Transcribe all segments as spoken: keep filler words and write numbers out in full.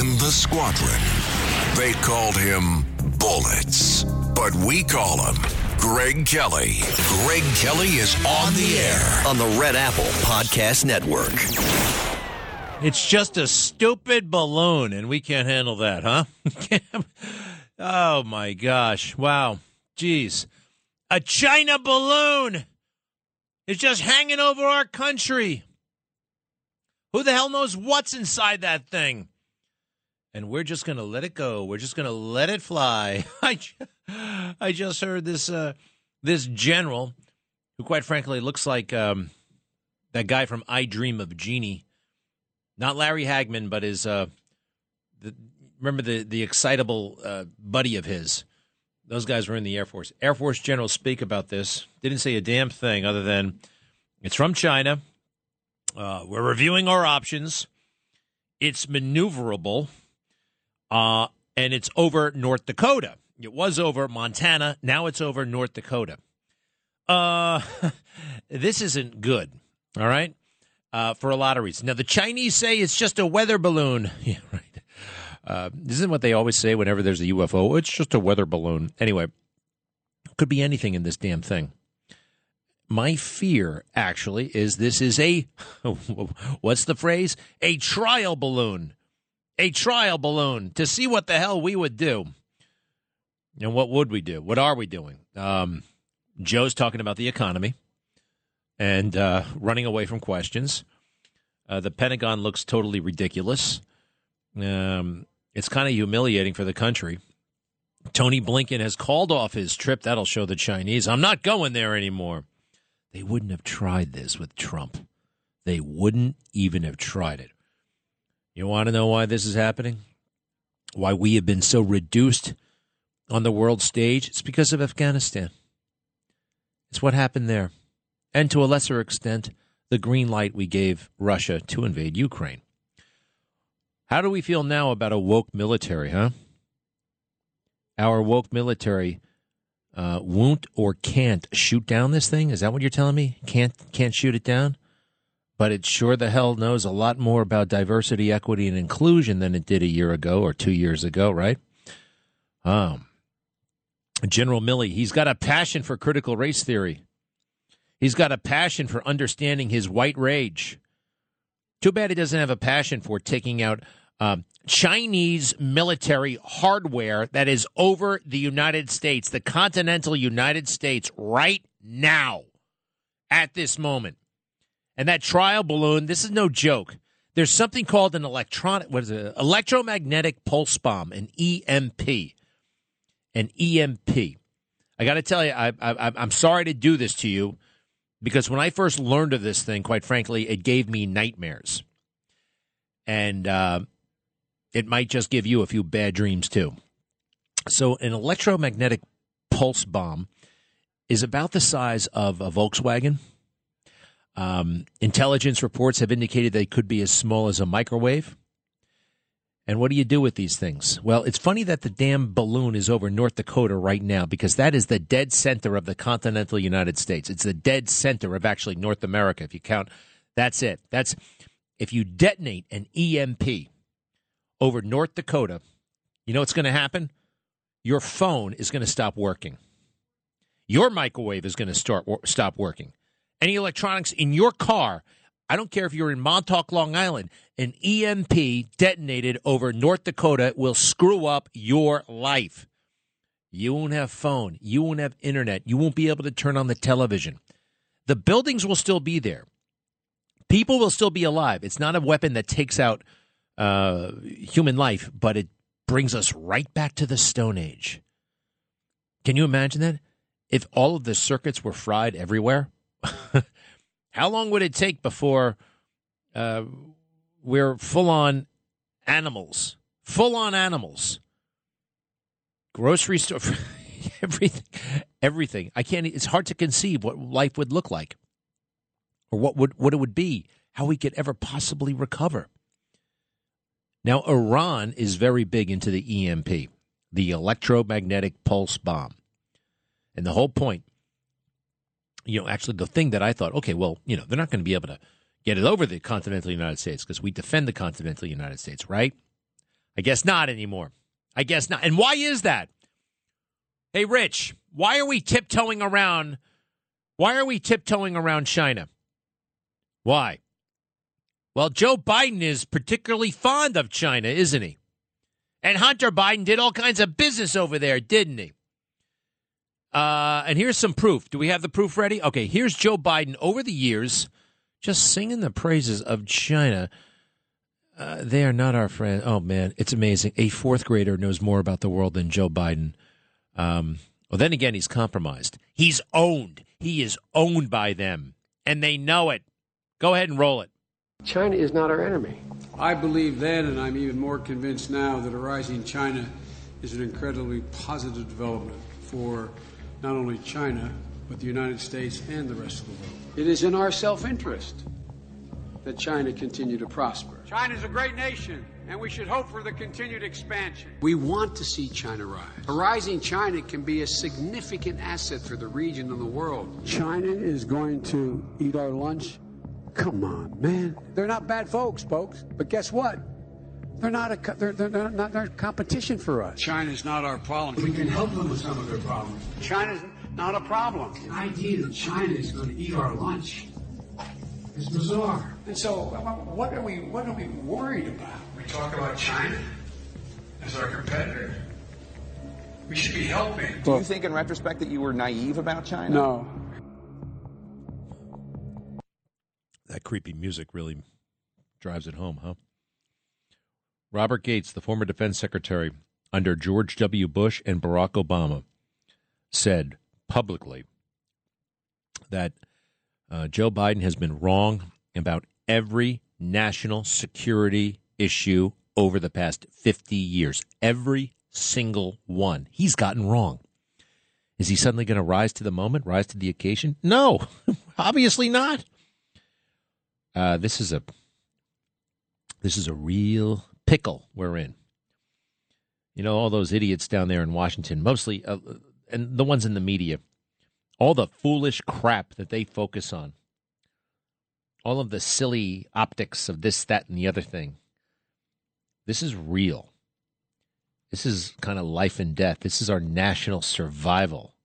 in the squadron. They called him Bullets, but we call him Greg Kelly. Greg Kelly is on the air on the Red Apple Podcast Network. It's just a stupid balloon, and we can't handle that, huh? Oh, my gosh. Wow. Jeez. A China balloon is just hanging over our country. Who the hell knows what's inside that thing? And we're just going to let it go. We're just going to let it fly. I, I just heard this uh, this general, who quite frankly looks like um, that guy from I Dream of Jeannie. Not Larry Hagman, but his, uh, the, remember the, the excitable uh, buddy of his. Those guys were in the Air Force. Air Force generals speak about this. Didn't say a damn thing other than it's from China. Uh, we're reviewing our options. It's maneuverable. Uh, and it's over North Dakota. It was over Montana. Now it's over North Dakota. Uh, this isn't good, all right, uh, for a lot of reasons. Now, the Chinese say it's just a weather balloon. Yeah, right. Uh, isn't what they always say whenever there's a U F O? It's just a weather balloon. Anyway, could be anything in this damn thing. My fear, actually, is this is a, what's the phrase? A trial balloon. A trial balloon to see what the hell we would do. And what would we do? What are we doing? Um, Joe's talking about the economy and uh, running away from questions. Uh, the Pentagon looks totally ridiculous. Um, it's kind of humiliating for the country. Tony Blinken has called off his trip. That'll show the Chinese. I'm not going there anymore. They wouldn't have tried this with Trump. They wouldn't even have tried it. You want to know why this is happening? Why we have been so reduced on the world stage? It's because of Afghanistan. It's what happened there. And to a lesser extent, the green light we gave Russia to invade Ukraine. How do we feel now about a woke military, huh? Our woke military uh, won't or can't shoot down this thing? Is that what you're telling me? Can't can't shoot it down? But it sure the hell knows a lot more about diversity, equity, and inclusion than it did a year ago or two years ago, right? Um, General Milley, he's got a passion for critical race theory. He's got a passion for understanding his white rage. Too bad he doesn't have a passion for taking out um, Chinese military hardware that is over the United States, the continental United States, right now, at this moment. And that trial balloon, this is no joke. There's something called an electronic, what is it? Electromagnetic pulse bomb, an E M P. An E M P. I got to tell you, I, I, I'm sorry to do this to you, because when I first learned of this thing, quite frankly, it gave me nightmares. And uh, it might just give you a few bad dreams, too. So an electromagnetic pulse bomb is about the size of a Volkswagen. Um, intelligence reports have indicated they could be as small as a microwave. And what do you do with these things? Well, it's funny that the damn balloon is over North Dakota right now, because that is the dead center of the continental United States. It's the dead center of actually North America, if you count. That's it. That's if you detonate an E M P over North Dakota, you know what's going to happen? Your phone is going to stop working. Your microwave is going to start stop working. Any electronics in your car, I don't care if you're in Montauk, Long Island, an E M P detonated over North Dakota will screw up your life. You won't have phone. You won't have internet. You won't be able to turn on the television. The buildings will still be there. People will still be alive. It's not a weapon that takes out uh, human life, but it brings us right back to the Stone Age. Can you imagine that? If all of the circuits were fried everywhere? How long would it take before uh, we're full-on animals? Full-on animals. Grocery store, everything, everything. I can't. It's hard to conceive what life would look like, or what would what it would be. How we could ever possibly recover. Now, Iran is very big into the E M P, the electromagnetic pulse bomb, and the whole point. You know, actually, the thing that I thought, okay, well, you know, they're not going to be able to get it over the continental United States because we defend the continental United States, right? I guess not anymore. I guess not. And why is that? Hey, Rich, why are we tiptoeing around? Why are we tiptoeing around China? Why? Well, Joe Biden is particularly fond of China, isn't he? And Hunter Biden did all kinds of business over there, didn't he? Uh, and here's some proof. Do we have the proof ready? Okay, here's Joe Biden over the years just singing the praises of China. Uh, they are not our friend. Oh, man, it's amazing. A fourth grader knows more about the world than Joe Biden. Um, well, then again, he's compromised. He's owned. He is owned by them, and they know it. Go ahead and roll it. China is not our enemy. I believe then, and I'm even more convinced now, that a rising China is an incredibly positive development for not only China, but the United States and the rest of the world. It is in our self-interest that China continue to prosper. China is a great nation, and we should hope for the continued expansion. We want to see China rise. A rising China can be a significant asset for the region and the world. China is going to eat our lunch? Come on, man. They're not bad folks, folks. But guess what? They're not a they're, they're not they're competition for us. China's not our problem. We can help them with some of their problems. China's not a problem. The idea that China is going to eat our lunch is bizarre. And so, what are we what are we worried about? We talk about China as our competitor. We should be helping. Do you think, in retrospect, that you were naive about China? No. That creepy music really drives it home, huh? Robert Gates, the former defense secretary under George W. Bush and Barack Obama, said publicly that uh, Joe Biden has been wrong about every national security issue over the past fifty years. Every single one. He's gotten wrong. Is he suddenly going to rise to the moment, rise to the occasion? No, obviously not. Uh, this is a this is a real pickle we're in. You know, all those idiots down there in Washington, mostly, uh, and the ones in the media, all the foolish crap that they focus on, all of the silly optics of this, that, and the other thing. This is real. This is kind of life and death. This is our national survival.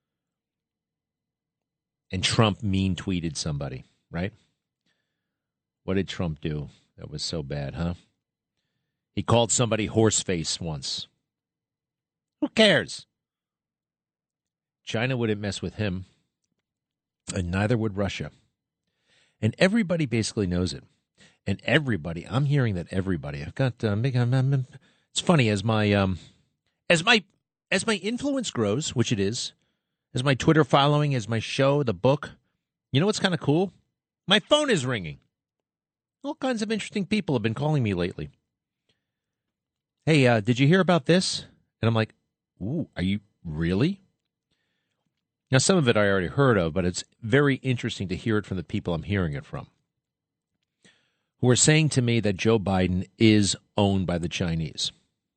And Trump mean tweeted somebody, right? What did Trump do that was so bad, huh? He called somebody horseface once. Who cares? China wouldn't mess with him, and neither would Russia. And everybody basically knows it. And everybody, I'm hearing that everybody. I've got. Uh, I'm, I'm, it's funny as my um, as my as my influence grows, which it is, as my Twitter following, as my show, the book. You know what's kind of cool? My phone is ringing. All kinds of interesting people have been calling me lately. Hey, uh, did you hear about this? And I'm like, ooh, are you really? Now, some of it I already heard of, but it's very interesting to hear it from the people I'm hearing it from, who are saying to me that Joe Biden is owned by the Chinese,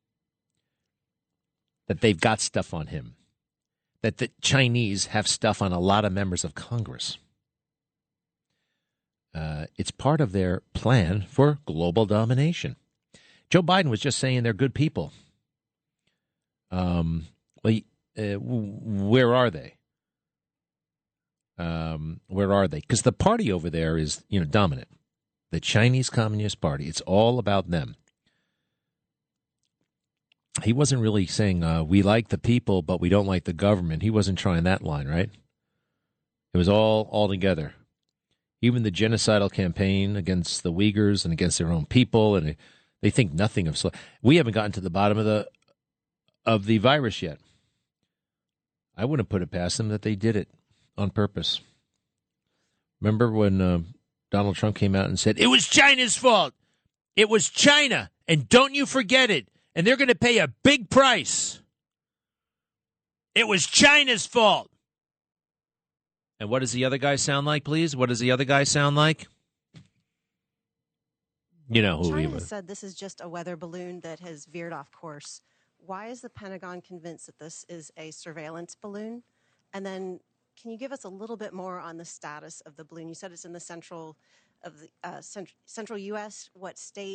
that they've got stuff on him, that the Chinese have stuff on a lot of members of Congress. Uh, it's part of their plan for global domination. Joe Biden was just saying they're good people. Um, well, uh, where are they? Um, where are they? Because the party over there is, you know, dominant. The Chinese Communist Party. It's all about them. He wasn't really saying uh, we like the people, but we don't like the government. He wasn't trying that line, right? It was all all together. Even the genocidal campaign against the Uyghurs and against their own people, and they think nothing of. So we haven't gotten to the bottom of the of the virus yet. I wouldn't put it past them that they did it on purpose. Remember when uh, Donald Trump came out and said it was China's fault? It was China, and don't you forget it. And they're going to pay a big price. It was China's fault. And what does the other guy sound like, please? What does the other guy sound like? You know who China he was. said this is just a weather balloon that has veered off course. Why is the Pentagon convinced that this is a surveillance balloon? And then can you give us a little bit more on the status of the balloon? You said it's in the central of the uh, cent- central U S What state?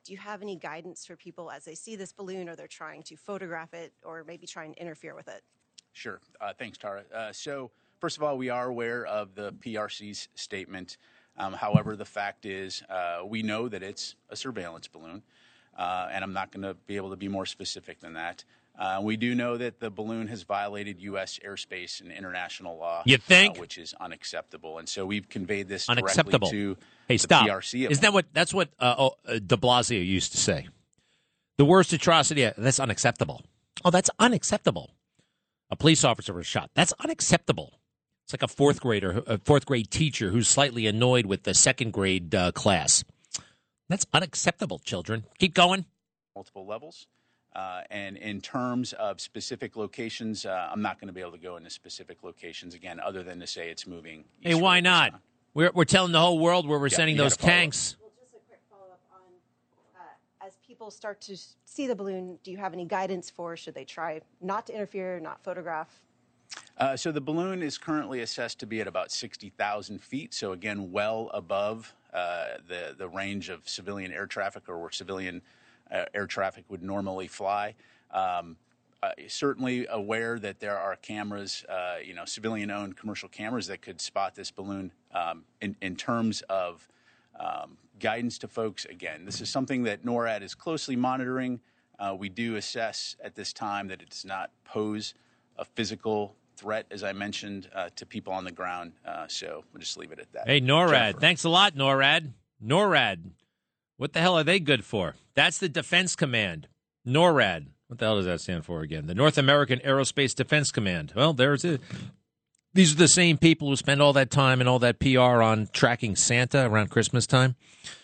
do you have any guidance for people as they see this balloon or they're trying to photograph it or maybe try and interfere with it? Sure. Uh, thanks, Tara. Uh, so, first of all, we are aware of the P R C's statement. Um, however, the fact is uh, we know that it's a surveillance balloon, uh, and I'm not going to be able to be more specific than that. Uh, we do know that the balloon has violated U S airspace and international law. You think? Uh, which is unacceptable. And so we've conveyed this Unacceptable. directly to hey, the stop. P R C. Isn't that what, that's what uh, oh, uh, de Blasio used to say? The worst atrocity, that's unacceptable. Oh, that's unacceptable. A police officer was shot. That's unacceptable. It's like a fourth grader, a fourth grade teacher who's slightly annoyed with the second grade uh, class. That's unacceptable, children. Keep going. Multiple levels. Uh, and in terms of specific locations, uh, I'm not going to be able to go into specific locations again, other than to say it's moving. Hey, why not? We're we're telling the whole world where we're Yeah, sending you those gotta follow tanks. Well, just a quick follow-up on, uh, as people start to see the balloon, do you have any guidance for, should they try not to interfere, not photograph? Uh, so the balloon is currently assessed to be at about sixty thousand feet. So again, well above uh, the, the range of civilian air traffic, or where civilian uh, air traffic would normally fly. Um, uh, certainly aware that there are cameras, uh, you know, civilian-owned commercial cameras that could spot this balloon. Um, in, in terms of um, guidance to folks, again, this is something that NORAD is closely monitoring. Uh, we do assess at this time that it does not pose a physical threat, as I mentioned, uh, to people on the ground. Uh, so we'll just leave it at that. Hey, NORAD. Jennifer. Thanks a lot, NORAD. NORAD. What the hell are they good for? That's the Defense Command. NORAD. What the hell does that stand for again? The North American Aerospace Defense Command. Well, there's it. These are the same people who spend all that time and all that P R on tracking Santa around Christmas time.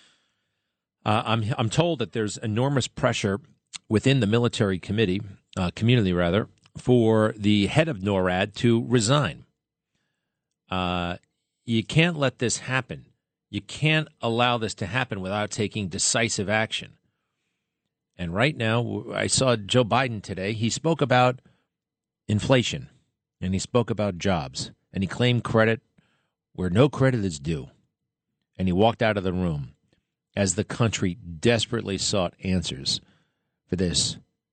Uh, I'm I'm told that there's enormous pressure within the military committee, uh, community rather, for the head of NORAD to resign. Uh, you can't let this happen. You can't allow this to happen without taking decisive action. And right now, I saw Joe Biden today. He spoke about inflation, and he spoke about jobs, and he claimed credit where no credit is due. And he walked out of the room as the country desperately sought answers for this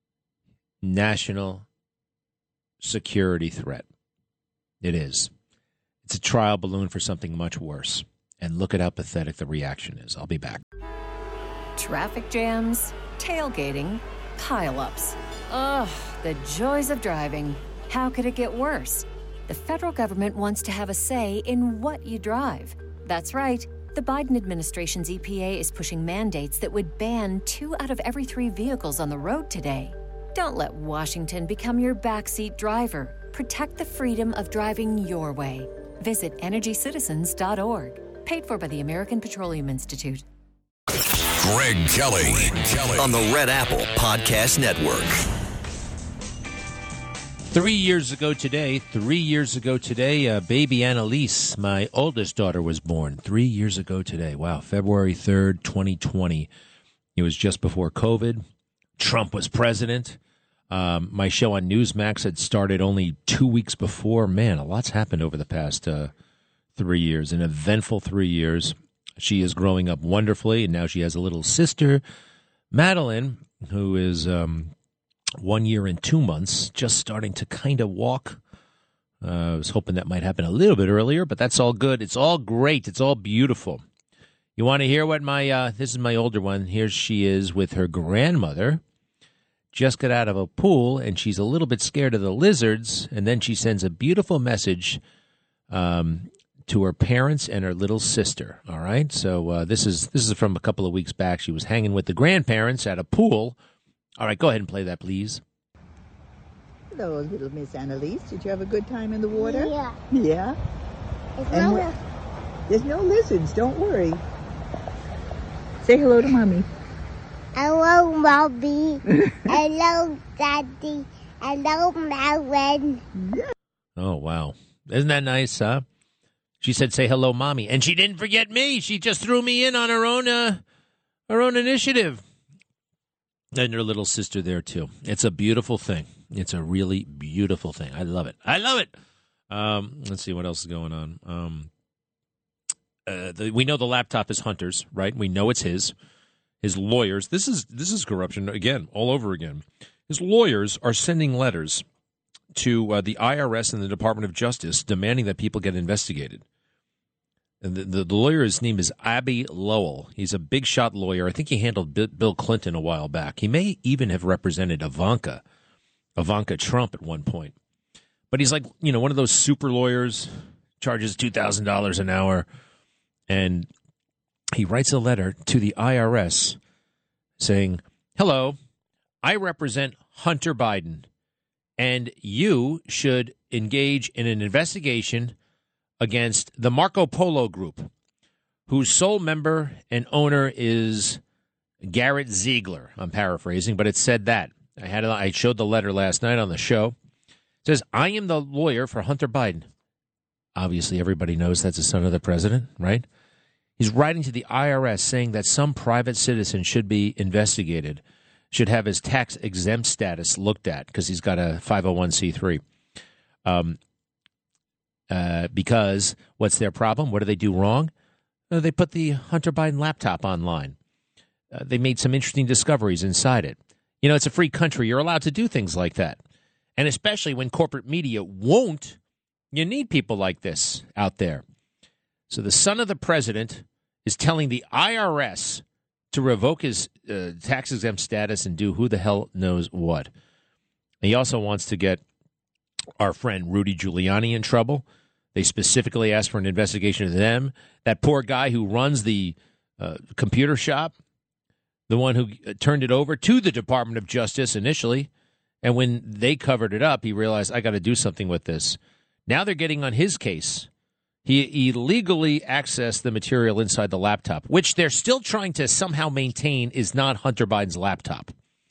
national security threat. It is. It's a trial balloon for something much worse. And look at how pathetic the reaction is. I'll be back. Traffic jams, tailgating, pile-ups. Ugh, the joys of driving. How could it get worse? The federal government wants to have a say in what you drive. That's right. The Biden administration's E P A is pushing mandates that would ban two out of every three vehicles on the road today. Don't let Washington become your backseat driver. Protect the freedom of driving your way. Visit energy citizens dot org. Paid for by the American Petroleum Institute. Greg Kelly. Greg Kelly. On the Red Apple Podcast Network. Three years ago today, three years ago today, uh, baby Annalise, my oldest daughter, was born. Three years ago today. Wow, February third, twenty twenty. It was just before COVID. Trump was president. Um, my show on Newsmax had started only two weeks before. Man, a lot's happened over the past uh, three years, an eventful three years. She is growing up wonderfully, and now she has a little sister, Madeline, who is um, one year and two months, just starting to kind of walk. Uh, I was hoping that might happen a little bit earlier, but that's all good. It's all great. It's all beautiful. You want to hear what my, uh, this is my older one. Here she is with her grandmother. Just got out of a pool, and she's a little bit scared of the lizards, and then she sends a beautiful message um, to her parents and her little sister. All right, so uh, this is this is from a couple of weeks back. She was hanging with the grandparents at a pool. All right, go ahead and play that, please. Hello, little Miss Annalise. Did you have a good time in the water? Yeah. Yeah? There's And no, wh- There's no lizards. Don't worry. Say hello to Mommy. hello, Mommy. Hello, Daddy. Hello, Melvin. Oh, wow. Isn't that nice, huh? She said, say hello, Mommy. And she didn't forget me. She just threw me in on her own, uh, her own initiative. And her little sister there, too. It's a beautiful thing. It's a really beautiful thing. I love it. I love it. Um, let's see what else is going on. Um, uh, the, we know the laptop is Hunter's, right? We know it's his. his lawyers, this is this is corruption again, all over again. His lawyers are sending letters to uh, the I R S and the Department of Justice demanding that people get investigated. And the, the, the lawyer's name is Abbe Lowell. He's a big shot lawyer. I think he handled Bill Clinton a while back. He may even have represented Ivanka, Ivanka Trump at one point. But he's like, you know, one of those super lawyers, charges two thousand dollars an hour. And he writes a letter to the I R S saying, hello, I represent Hunter Biden, and you should engage in an investigation against the Marco Polo Group, whose sole member and owner is Garrett Ziegler. I'm paraphrasing, but it said that. I had I showed the letter last night on the show. It says, I am the lawyer for Hunter Biden. Obviously, everybody knows that's the son of the president, right? He's writing to the I R S saying that some private citizen should be investigated, should have his tax-exempt status looked at because he's got a five oh one c three. Um, uh, because what's their problem? What do they do wrong? Uh, they put the Hunter Biden laptop online. Uh, they made some interesting discoveries inside it. You know, it's a free country. You're allowed to do things like that. And especially when corporate media won't, you need people like this out there. So the son of the president is telling the I R S to revoke his uh, tax-exempt status and do who the hell knows what. He also wants to get our friend Rudy Giuliani in trouble. They specifically asked for an investigation of them. That poor guy who runs the uh, computer shop, the one who turned it over to the Department of Justice initially, and when they covered it up, he realized, I got to do something with this. Now they're getting on his case. He illegally accessed the material inside the laptop, which they're still trying to somehow maintain is not Hunter Biden's laptop.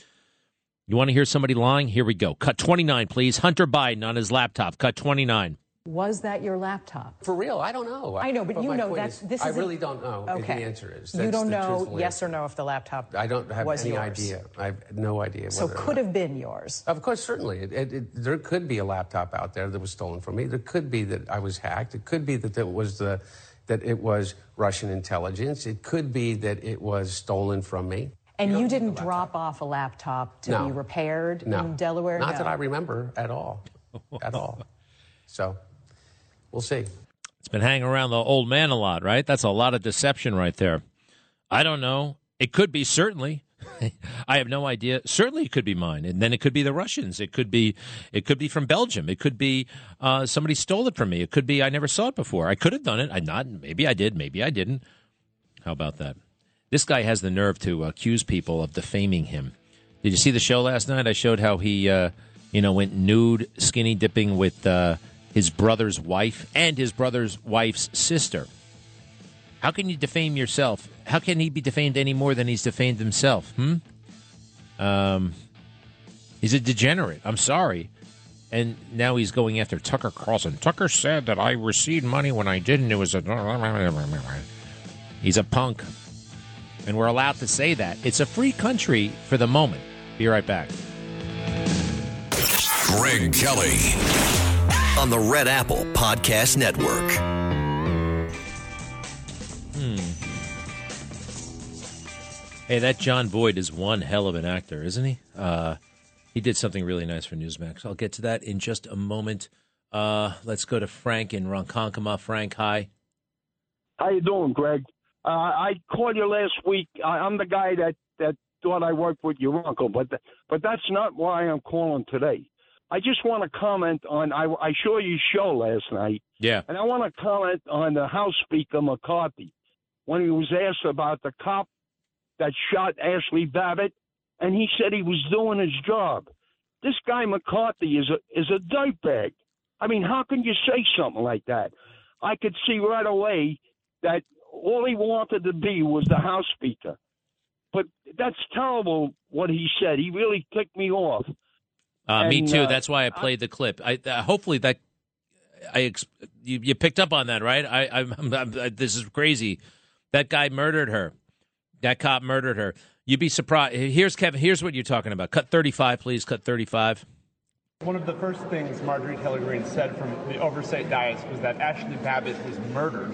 You want to hear somebody lying? Here we go. Cut twenty-nine, please. Hunter Biden on his laptop. Cut twenty-nine. Was that your laptop? For real, I don't know. I know, but, but you know that's this. I is really a, don't know. Okay. The answer is That's you don't know answer. yes or no if the laptop. I don't have was any yours. idea. I have no idea. So could have been yours. Of course, certainly. It, it, it, there could be a laptop out there that was stolen from me. There could be that I was hacked. It could be that it was the that it was Russian intelligence. It could be that it was stolen from me. And you, you didn't drop off a laptop to no. be repaired no. in Delaware? Not no. that I remember at all. At all. So, we'll see. It's been hanging around the old man a lot, right? That's a lot of deception right there. I don't know. It could be, certainly. I have no idea. Certainly it could be mine. And then it could be the Russians. It could be it could be from Belgium. It could be uh, somebody stole it from me. It could be I never saw it before. I could have done it. I not. Maybe I did. Maybe I didn't. How about that? This guy has the nerve to accuse people of defaming him. Did you see the show last night? I showed how he, uh, you know, went nude, skinny dipping with uh, his brother's wife and his brother's wife's sister. How can you defame yourself? How can he be defamed any more than he's defamed himself? Hmm? Um, he's a degenerate. I'm sorry. And now he's going after Tucker Carlson. Tucker said that I received money when I didn't. It was a... He's a punk. And we're allowed to say that. It's a free country for the moment. Be right back. Greg Kelly on the Red Apple Podcast Network. Hmm. Hey, that John Boyd is one hell of an actor, isn't he? Uh, he did something really nice for Newsmax. I'll get to that in just a moment. Uh, let's go to Frank in Ronkonkoma. Frank, hi. How you doing, Greg? Uh, I called you last week. I, I'm the guy that, that thought I worked with your uncle, but th- but that's not why I'm calling today. I just want to comment on, I, I saw your show last night. Yeah. And I want to comment on the House Speaker McCarthy when he was asked about the cop that shot Ashley Babbitt, and he said he was doing his job. This guy McCarthy is a is a dirtbag. I mean, how can you say something like that? I could see right away that all he wanted to be was the House Speaker. But that's terrible what he said. He really ticked me off. Uh, and, me too. Uh, That's why I played the clip. I uh, hopefully that I ex- you, you picked up on that, right? I, I'm, I'm, I'm, this is crazy. That guy murdered her. That cop murdered her. You'd be surprised. Here's Kevin. Here's what you're talking about. Cut thirty-five, please. Cut thirty-five. One of the first things Marjorie Taylor Greene said from the oversight dais was that Ashley Babbitt was murdered.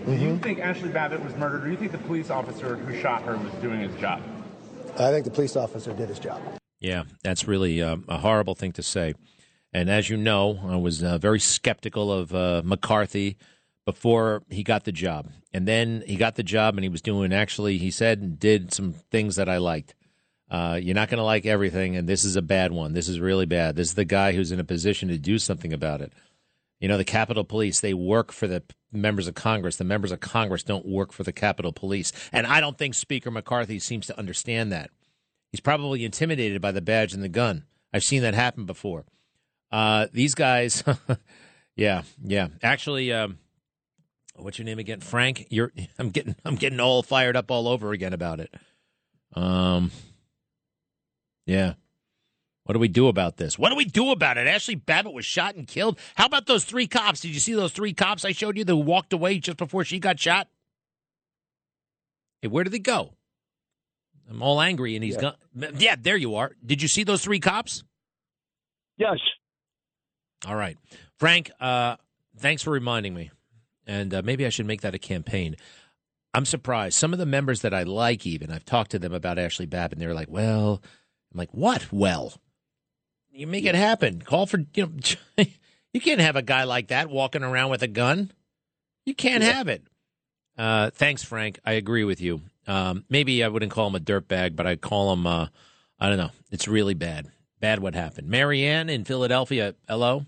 Do you think Ashley Babbitt was murdered, or do you think the police officer who shot her was doing his job? I think the police officer did his job. Yeah, that's really uh, a horrible thing to say. And as you know, I was uh, very skeptical of uh, McCarthy before he got the job. And then he got the job, and he was doing, actually, he said and did some things that I liked. Uh, you're not going to like everything, and this is a bad one. This is really bad. This is the guy who's in a position to do something about it. You know, the Capitol Police, they work for the members of Congress. The members of Congress don't work for the Capitol Police. And I don't think Speaker McCarthy seems to understand that. He's probably intimidated by the badge and the gun. I've seen that happen before. Uh, these guys, yeah, yeah. Actually, um, what's your name again? Frank? You're. I'm getting. I'm getting all fired up all over again about it. Um. Yeah. What do we do about this? What do we do about it? Ashley Babbitt was shot and killed. How about those three cops? Did you see those three cops I showed you that walked away just before she got shot? Hey, where did they go? I'm all angry, and he's yeah. gone. Yeah, there you are. Did you see those three cops? Yes. All right. Frank, uh, thanks for reminding me. And uh, maybe I should make that a campaign. I'm surprised. Some of the members that I like even, I've talked to them about Ashley Babbitt, and they're like, well, I'm like, what? Well, you make it happen. Call for, you know, you can't have a guy like that walking around with a gun. You can't yeah. have it. Uh, thanks, Frank. I agree with you. Um, maybe I wouldn't call him a dirtbag, but I'd call him, uh, I don't know. It's really bad. Bad what happened. Marianne in Philadelphia. Hello.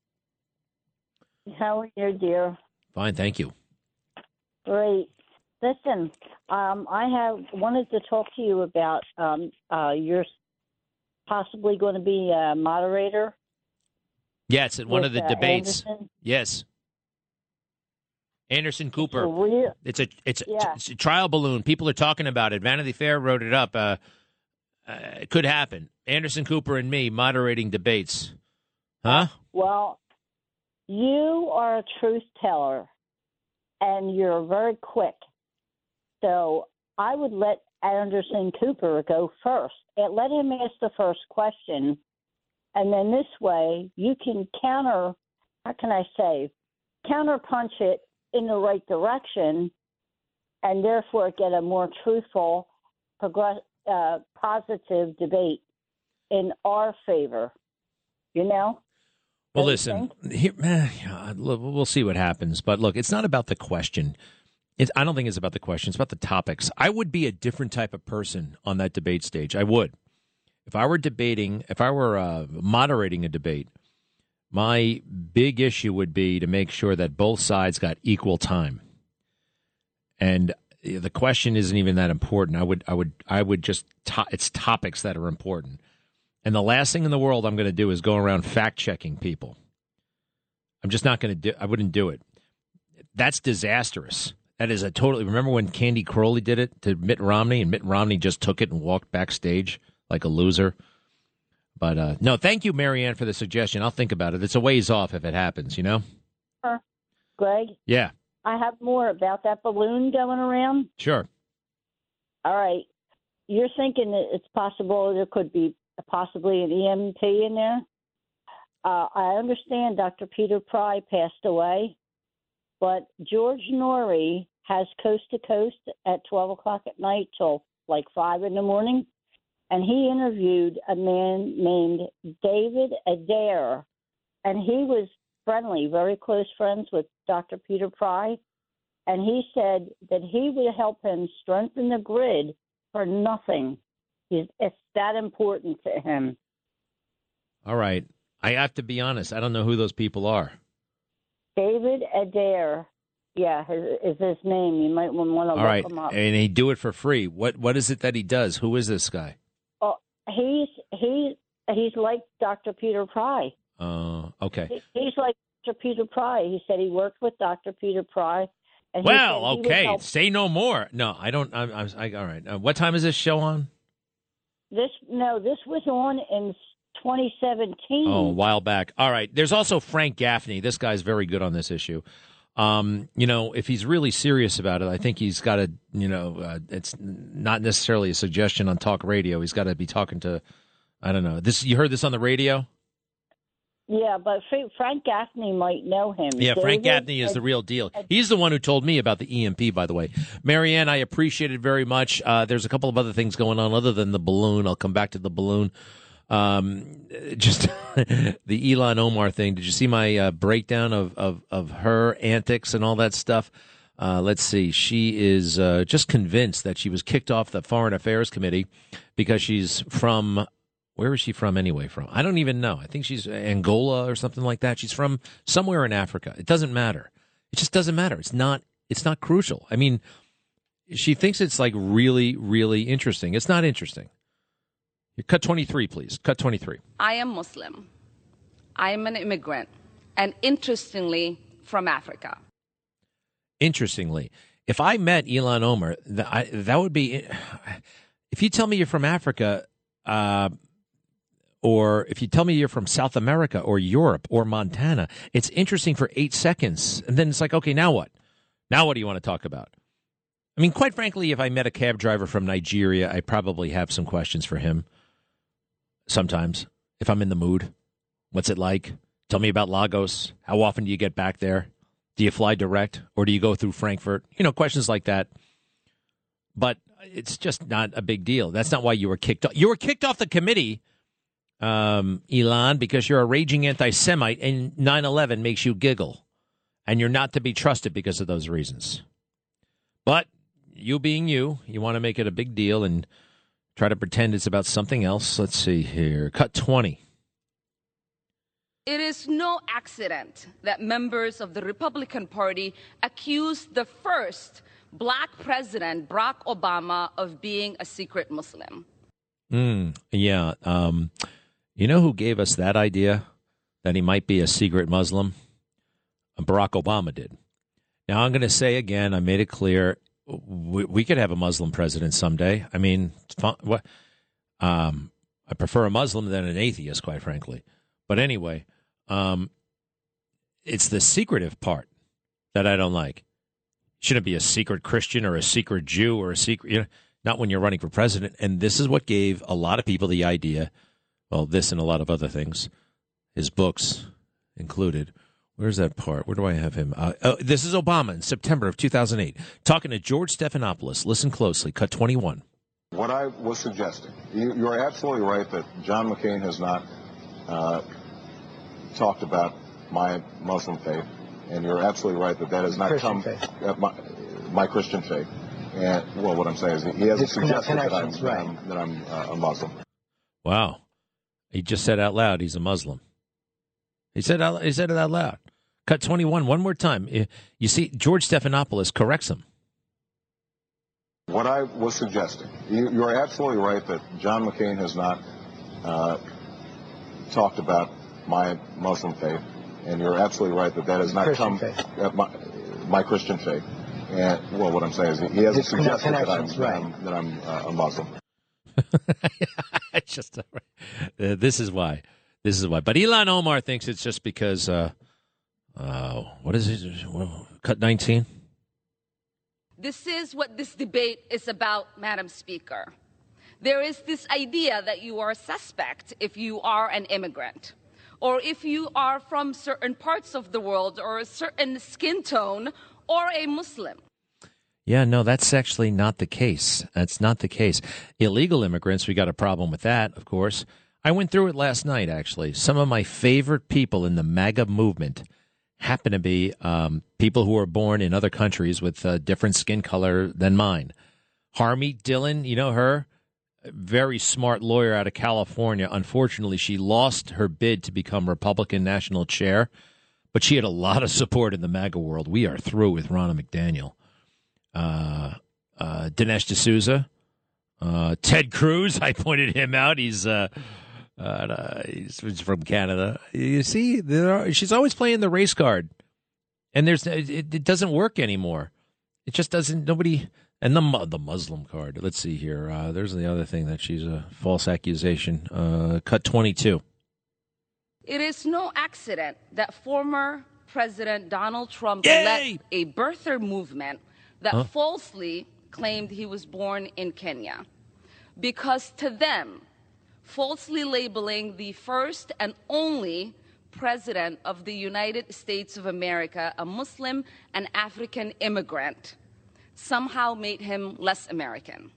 How are you, dear? Fine, thank you. Great. Listen, um, I have wanted to talk to you about um, uh, you're possibly going to be a moderator. Yes, at one of the uh, debates. Anderson. Yes. Anderson Cooper. It's a, real, it's, a, it's, yeah. it's a trial balloon. People are talking about it. Vanity Fair wrote it up. Uh, uh, it could happen. Anderson Cooper and me moderating debates. Huh? Well, you are a truth teller, and you're very quick. So I would let Anderson Cooper go first. And let him ask the first question, and then this way you can counter, how can I say, counterpunch it in the right direction, and therefore get a more truthful, progress, uh, positive debate in our favor. You know? Well, listen, here, eh, we'll see what happens. But look, it's not about the question. It's, I don't think it's about the question. It's about the topics. I would be a different type of person on that debate stage. I would. If I were debating, if I were uh, moderating a debate, my big issue would be to make sure that both sides got equal time. And the question isn't even that important. I would, I would, I would just. To, it's topics that are important. And the last thing in the world I'm going to do is go around fact-checking people. I'm just not going to do I wouldn't do it. That's disastrous. That is a totally – remember when Candy Crowley did it to Mitt Romney, and Mitt Romney just took it and walked backstage like a loser? But, uh, no, thank you, Marianne, for the suggestion. I'll think about it. It's a ways off if it happens, you know? Uh, Greg? Yeah. I have more about that balloon going around. Sure. All right. You're thinking that it's possible there could be possibly an E M P in there. Uh, I understand Doctor Peter Pry passed away, but George Norrie has Coast to Coast at twelve o'clock at night till like five in the morning, and he interviewed a man named David Adair, and he was friendly, very close friends with Doctor Peter Pry, and he said that he would help him strengthen the grid for nothing. It's that important to him. All right. I have to be honest. I don't know who those people are. David Adair, yeah, is his name. You might want to look right. him up. And he do it for free. What What is it that he does? Who is this guy? Oh, he's he's he's like Doctor Peter Pry. Oh, uh, okay. He, he's like Doctor Peter Pry. He said he worked with Doctor Peter Pry. And well, he okay. Help- Say no more. No, I don't. I'm. I'm I, all right. Uh, what time is this show on? This no, this was on in twenty seventeen. Oh, a while back. All right. There's also Frank Gaffney. This guy's very good on this issue. Um, you know, if he's really serious about it, I think he's got to, you know, uh, it's not necessarily a suggestion on talk radio. He's got to be talking to, I don't know. This you heard this on the radio? Yeah, but Fra- Frank Gaffney might know him. Yeah, Frank David, Gaffney is uh, the real deal. He's the one who told me about the E M P, by the way. Marianne, I appreciate it very much. Uh, there's a couple of other things going on other than the balloon. I'll come back to the balloon. Um, just the Ilhan Omar thing. Did you see my uh, breakdown of, of, of her antics and all that stuff? Uh, let's see. She is uh, just convinced that she was kicked off the Foreign Affairs Committee because she's from... Where is she from anyway? From I don't even know. I think she's Angola or something like that. She's from somewhere in Africa. It doesn't matter. It just doesn't matter. It's not. It's not crucial. I mean, she thinks it's like really, really interesting. It's not interesting. Cut twenty-three, please. Cut twenty-three. I am Muslim. I am an immigrant, and interestingly, from Africa. Interestingly, if I met Ilhan Omar, that, I, that would be. If you tell me you're from Africa. Uh, Or if you tell me you're from South America or Europe or Montana, it's interesting for eight seconds. And then it's like, okay, now what? Now what do you want to talk about? I mean, quite frankly, if I met a cab driver from Nigeria, I probably have some questions for him. Sometimes, if I'm in the mood. What's it like? Tell me about Lagos. How often do you get back there? Do you fly direct or do you go through Frankfurt? You know, questions like that. But it's just not a big deal. That's not why you were kicked off. You were kicked off the committee, Um, Elon, because you're a raging anti-Semite and nine eleven makes you giggle. And you're not to be trusted because of those reasons. But you being you, you want to make it a big deal and try to pretend it's about something else. Let's see here. Cut twenty. It is no accident that members of the Republican Party accused the first black president, Barack Obama, of being a secret Muslim. Mm, yeah. Um, you know who gave us that idea, that he might be a secret Muslim? Barack Obama did. Now, I'm going to say again, I made it clear, we, we could have a Muslim president someday. I mean, what? Um, I prefer a Muslim than an atheist, quite frankly. But anyway, um, it's the secretive part that I don't like. Shouldn't be a secret Christian or a secret Jew or a secret, you know, not when you're running for president. And this is what gave a lot of people the idea, well, this and a lot of other things, his books included. Where's that part? Where do I have him? Uh, oh, this is Obama in September of two thousand eight, talking to George Stephanopoulos. Listen closely. Cut twenty-one. What I was suggesting, you, you are absolutely right that John McCain has not uh, talked about my Muslim faith, and you're absolutely right that that has not Christian come faith. Uh, my, my Christian faith. And well, what I'm saying is he hasn't His suggested that I'm, connections, that right. I'm, that I'm uh, a Muslim. Wow. He just said out loud he's a Muslim. He said out, he said it out loud. Cut twenty-one, one more time. You see, George Stephanopoulos corrects him. What I was suggesting, you, you are absolutely right that John McCain has not uh, talked about my Muslim faith, and you're absolutely right that that has not Christian come faith. Uh, my, my Christian faith. And well, what I'm saying is he hasn't His suggested that I'm, connections, that right. I'm, that I'm uh, a Muslim. It's just uh, this is why. This is why. But Ilhan Omar thinks it's just because. Uh, uh, what is it? Cut nineteen. This is what this debate is about, Madam Speaker. There is this idea that you are a suspect if you are an immigrant, or if you are from certain parts of the world, or a certain skin tone, or a Muslim. Yeah, no, that's actually not the case. That's not the case. Illegal immigrants, we got a problem with that, of course. I went through it last night, actually. Some of my favorite people in the MAGA movement happen to be um, people who were born in other countries with a different skin color than mine. Harmeet Dillon, you know her? Very smart lawyer out of California. Unfortunately, she lost her bid to become Republican national chair, but she had a lot of support in the MAGA world. We are through with Ronna McDaniel. Uh, uh, Dinesh D'Souza, uh, Ted Cruz. I pointed him out. He's uh, uh, he's from Canada. You see, there are, she's always playing the race card, and there's it, it doesn't work anymore. It just doesn't. Nobody. And the the Muslim card. Let's see here. Uh, there's the other thing that she's a false accusation. Uh, cut twenty-two. It is no accident that former President Donald Trump Yay! led a birther movement that Huh? falsely claimed he was born in Kenya. Because to them, falsely labeling the first and only President of the United States of America, a Muslim and African immigrant, somehow made him less American?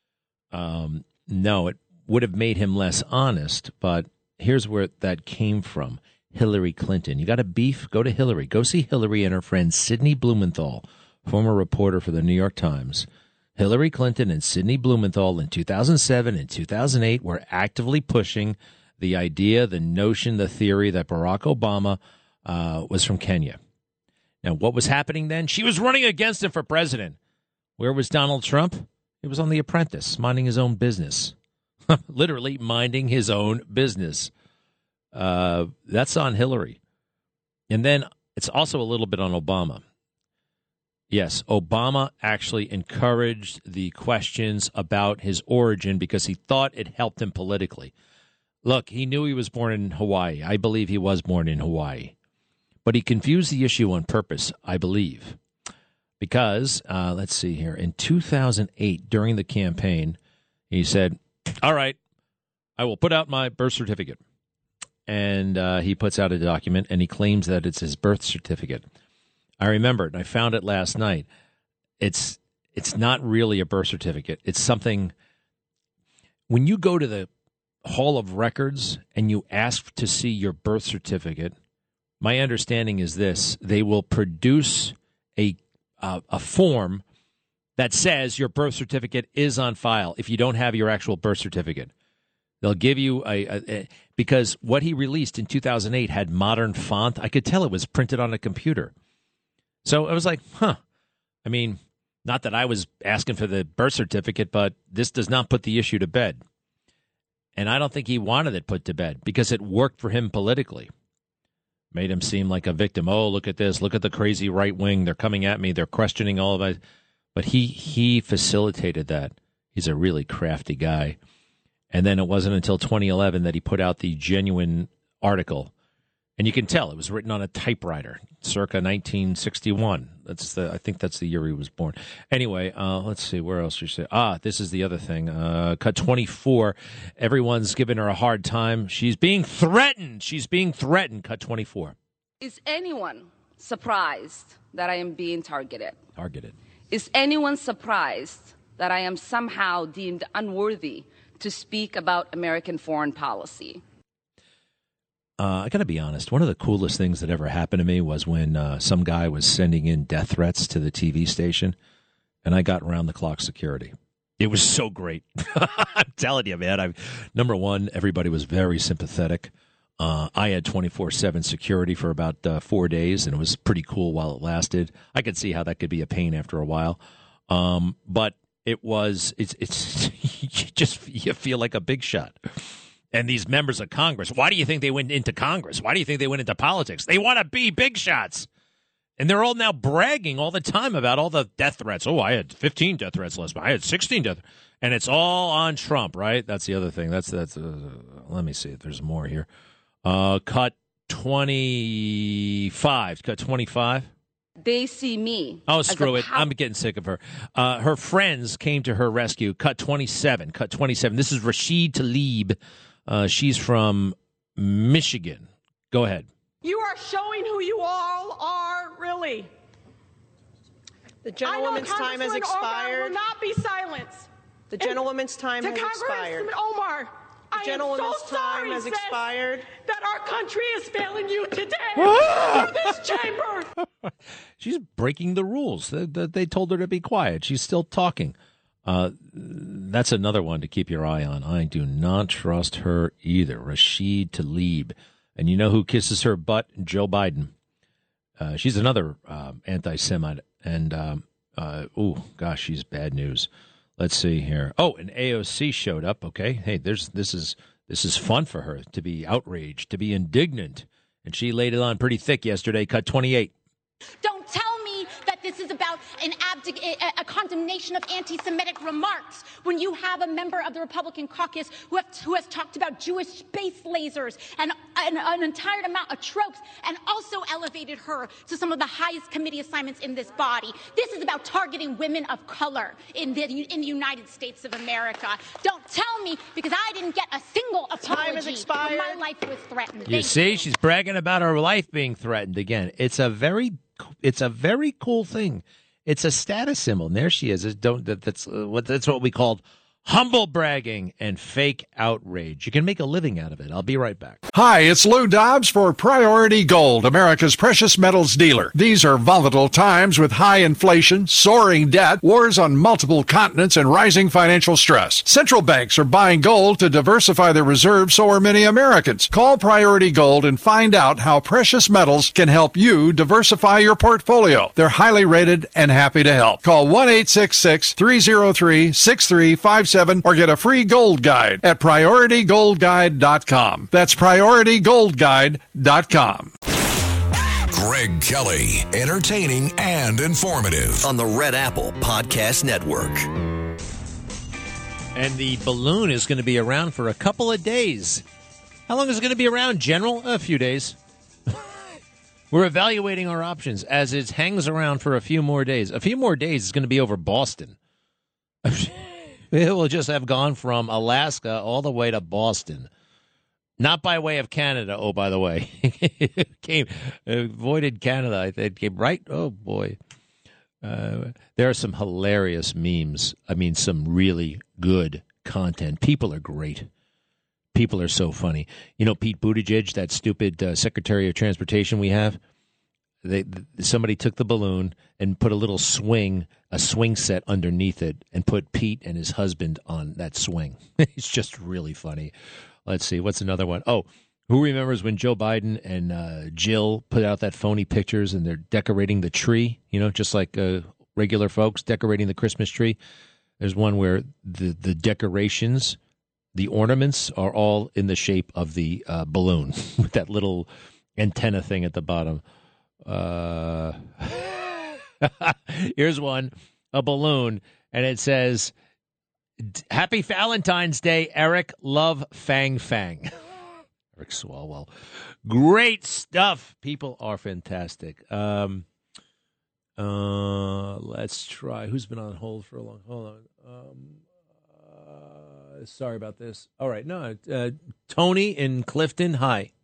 Um, no, it would have made him less honest, but here's where that came from. Hillary Clinton. You got a beef? Go to Hillary. Go see Hillary and her friend Sidney Blumenthal, former reporter for the New York Times. Hillary Clinton and Sidney Blumenthal in two thousand seven and two thousand eight were actively pushing the idea, the notion, the theory that Barack Obama uh, was from Kenya. Now, what was happening then? She was running against him for president. Where was Donald Trump? He was on The Apprentice, minding his own business. Literally minding his own business. Uh, that's on Hillary. And then it's also a little bit on Obama. Yes, Obama actually encouraged the questions about his origin because he thought it helped him politically. Look, he knew he was born in Hawaii. I believe he was born in Hawaii. But he confused the issue on purpose, I believe. Because, uh, let's see here, in two thousand eight, during the campaign, he said, all right, I will put out my birth certificate. And uh, he puts out a document, and he claims that it's his birth certificate. I remember it, and I found it last night. It's it's not really a birth certificate. It's something, when you go to the Hall of Records and you ask to see your birth certificate, my understanding is this: they will produce a uh, a form that says your birth certificate is on file if you don't have your actual birth certificate. They'll give you a, a, a because what he released in two thousand eight had modern font. I could tell it was printed on a computer. So I was like, huh. I mean, not that I was asking for the birth certificate, but this does not put the issue to bed. And I don't think he wanted it put to bed because it worked for him politically. Made him seem like a victim. Oh, look at this. Look at the crazy right wing. They're coming at me. They're questioning all of it. But he he facilitated that. He's a really crafty guy. And then it wasn't until twenty eleven that he put out the genuine article. And you can tell it was written on a typewriter, circa nineteen sixty-one. That's the I think that's the year he was born. Anyway, uh, let's see, where else you say? Ah, this is the other thing. Uh, cut twenty-four. Everyone's giving her a hard time. She's being threatened. She's being threatened. Cut twenty-four. Is anyone surprised that I am being targeted? Targeted. Is anyone surprised that I am somehow deemed unworthy to speak about American foreign policy? Uh, I got to be honest. One of the coolest things that ever happened to me was when uh, some guy was sending in death threats to the T V station, and I got round-the-clock security. It was so great. I'm telling you, man. I, number one, everybody was very sympathetic. Uh, I had twenty-four seven security for about uh, four days, and it was pretty cool while it lasted. I could see how that could be a pain after a while. Um, but it was, it's, it's you just, you feel like a big shot. And these members of Congress, why do you think they went into Congress? Why do you think they went into politics? They want to be big shots. And they're all now bragging all the time about all the death threats. Oh, I had fifteen death threats last month. I had sixteen death. And it's all on Trump, right? That's the other thing. That's, that's. Uh, let me see if there's more here. Uh, cut twenty-five. Cut twenty-five. They see me. Oh, screw it. Pow- I'm getting sick of her. Uh, her friends came to her rescue. Cut twenty-seven. Cut twenty-seven. This is Rashid Tlaib. Uh, she's from Michigan. Go ahead. You are showing who you all are, really. The gentlewoman's time has expired. Omar will not be silenced. The gentlewoman's time and has expired. To Congressman Omar, the I gentlewoman's am so time sorry, has sis, expired. That our country is failing you today through this chamber. She's breaking the rules. They, they told her to be quiet. She's still talking. Uh, that's another one to keep your eye on. I do not trust her either. Rashid Tlaib. And you know who kisses her butt? Joe Biden. Uh, she's another uh, anti-Semite. And, um, uh, oh, gosh, she's bad news. Let's see here. Oh, and A O C showed up. Okay. Hey, there's this is this is fun for her to be outraged, to be indignant. And she laid it on pretty thick yesterday. Cut twenty-eight. Don't tell me that this is about an ab- a, a condemnation of anti-Semitic remarks, when you have a member of the Republican caucus who, have, who has talked about Jewish space lasers and, and an entire amount of tropes, and also elevated her to some of the highest committee assignments in this body. This is about targeting women of color in the, in the United States of America. Don't tell me, because I didn't get a single Time has apology expired. when my life was threatened. You Thank see, she's bragging about her life being threatened again. It's a very, it's a very cool thing. It's a status symbol. And there she is. It's don't that, that's uh, what that's what we called humble bragging and fake outrage. You can make a living out of it. I'll be right back. Hi, it's Lou Dobbs for Priority Gold, America's precious metals dealer. These are volatile times with high inflation, soaring debt, wars on multiple continents, and rising financial stress. Central banks are buying gold to diversify their reserves, so are many Americans. Call Priority Gold and find out how precious metals can help you diversify your portfolio. They're highly rated and happy to help. Call one eight six six, three oh three, six three five seven or get a free gold guide at priority gold guide dot com. That's priority gold guide dot com. Greg Kelly, entertaining and informative on the Red Apple Podcast Network. And the balloon is going to be around for a couple of days. How long is it going to be around, General? A few days. We're evaluating our options as it hangs around for a few more days. A few more days is going to be over Boston. It will just have gone from Alaska all the way to Boston. Not by way of Canada, oh, by the way. It came, avoided Canada. I think it came right. Oh, boy. Uh, there are some hilarious memes. I mean, some really good content. People are great. People are so funny. You know, Pete Buttigieg, that stupid uh, Secretary of Transportation we have? They, somebody took the balloon and put a little swing, a swing set underneath it, and put Pete and his husband on that swing. It's just really funny. Let's see. What's another one? Oh, who remembers when Joe Biden and uh, Jill put out that phony pictures and they're decorating the tree, you know, just like uh, regular folks decorating the Christmas tree? There's one where the, the decorations, the ornaments are all in the shape of the uh, balloon with that little antenna thing at the bottom. Uh, here's one, a balloon, and it says, "Happy Valentine's Day, Eric. Love, Fang Fang." Eric Swalwell. Great stuff. People are fantastic. Um, uh, let's try. Who's been on hold for a long? Hold on. Um, uh, sorry about this. All right. No, uh, Tony in Clifton. Hi.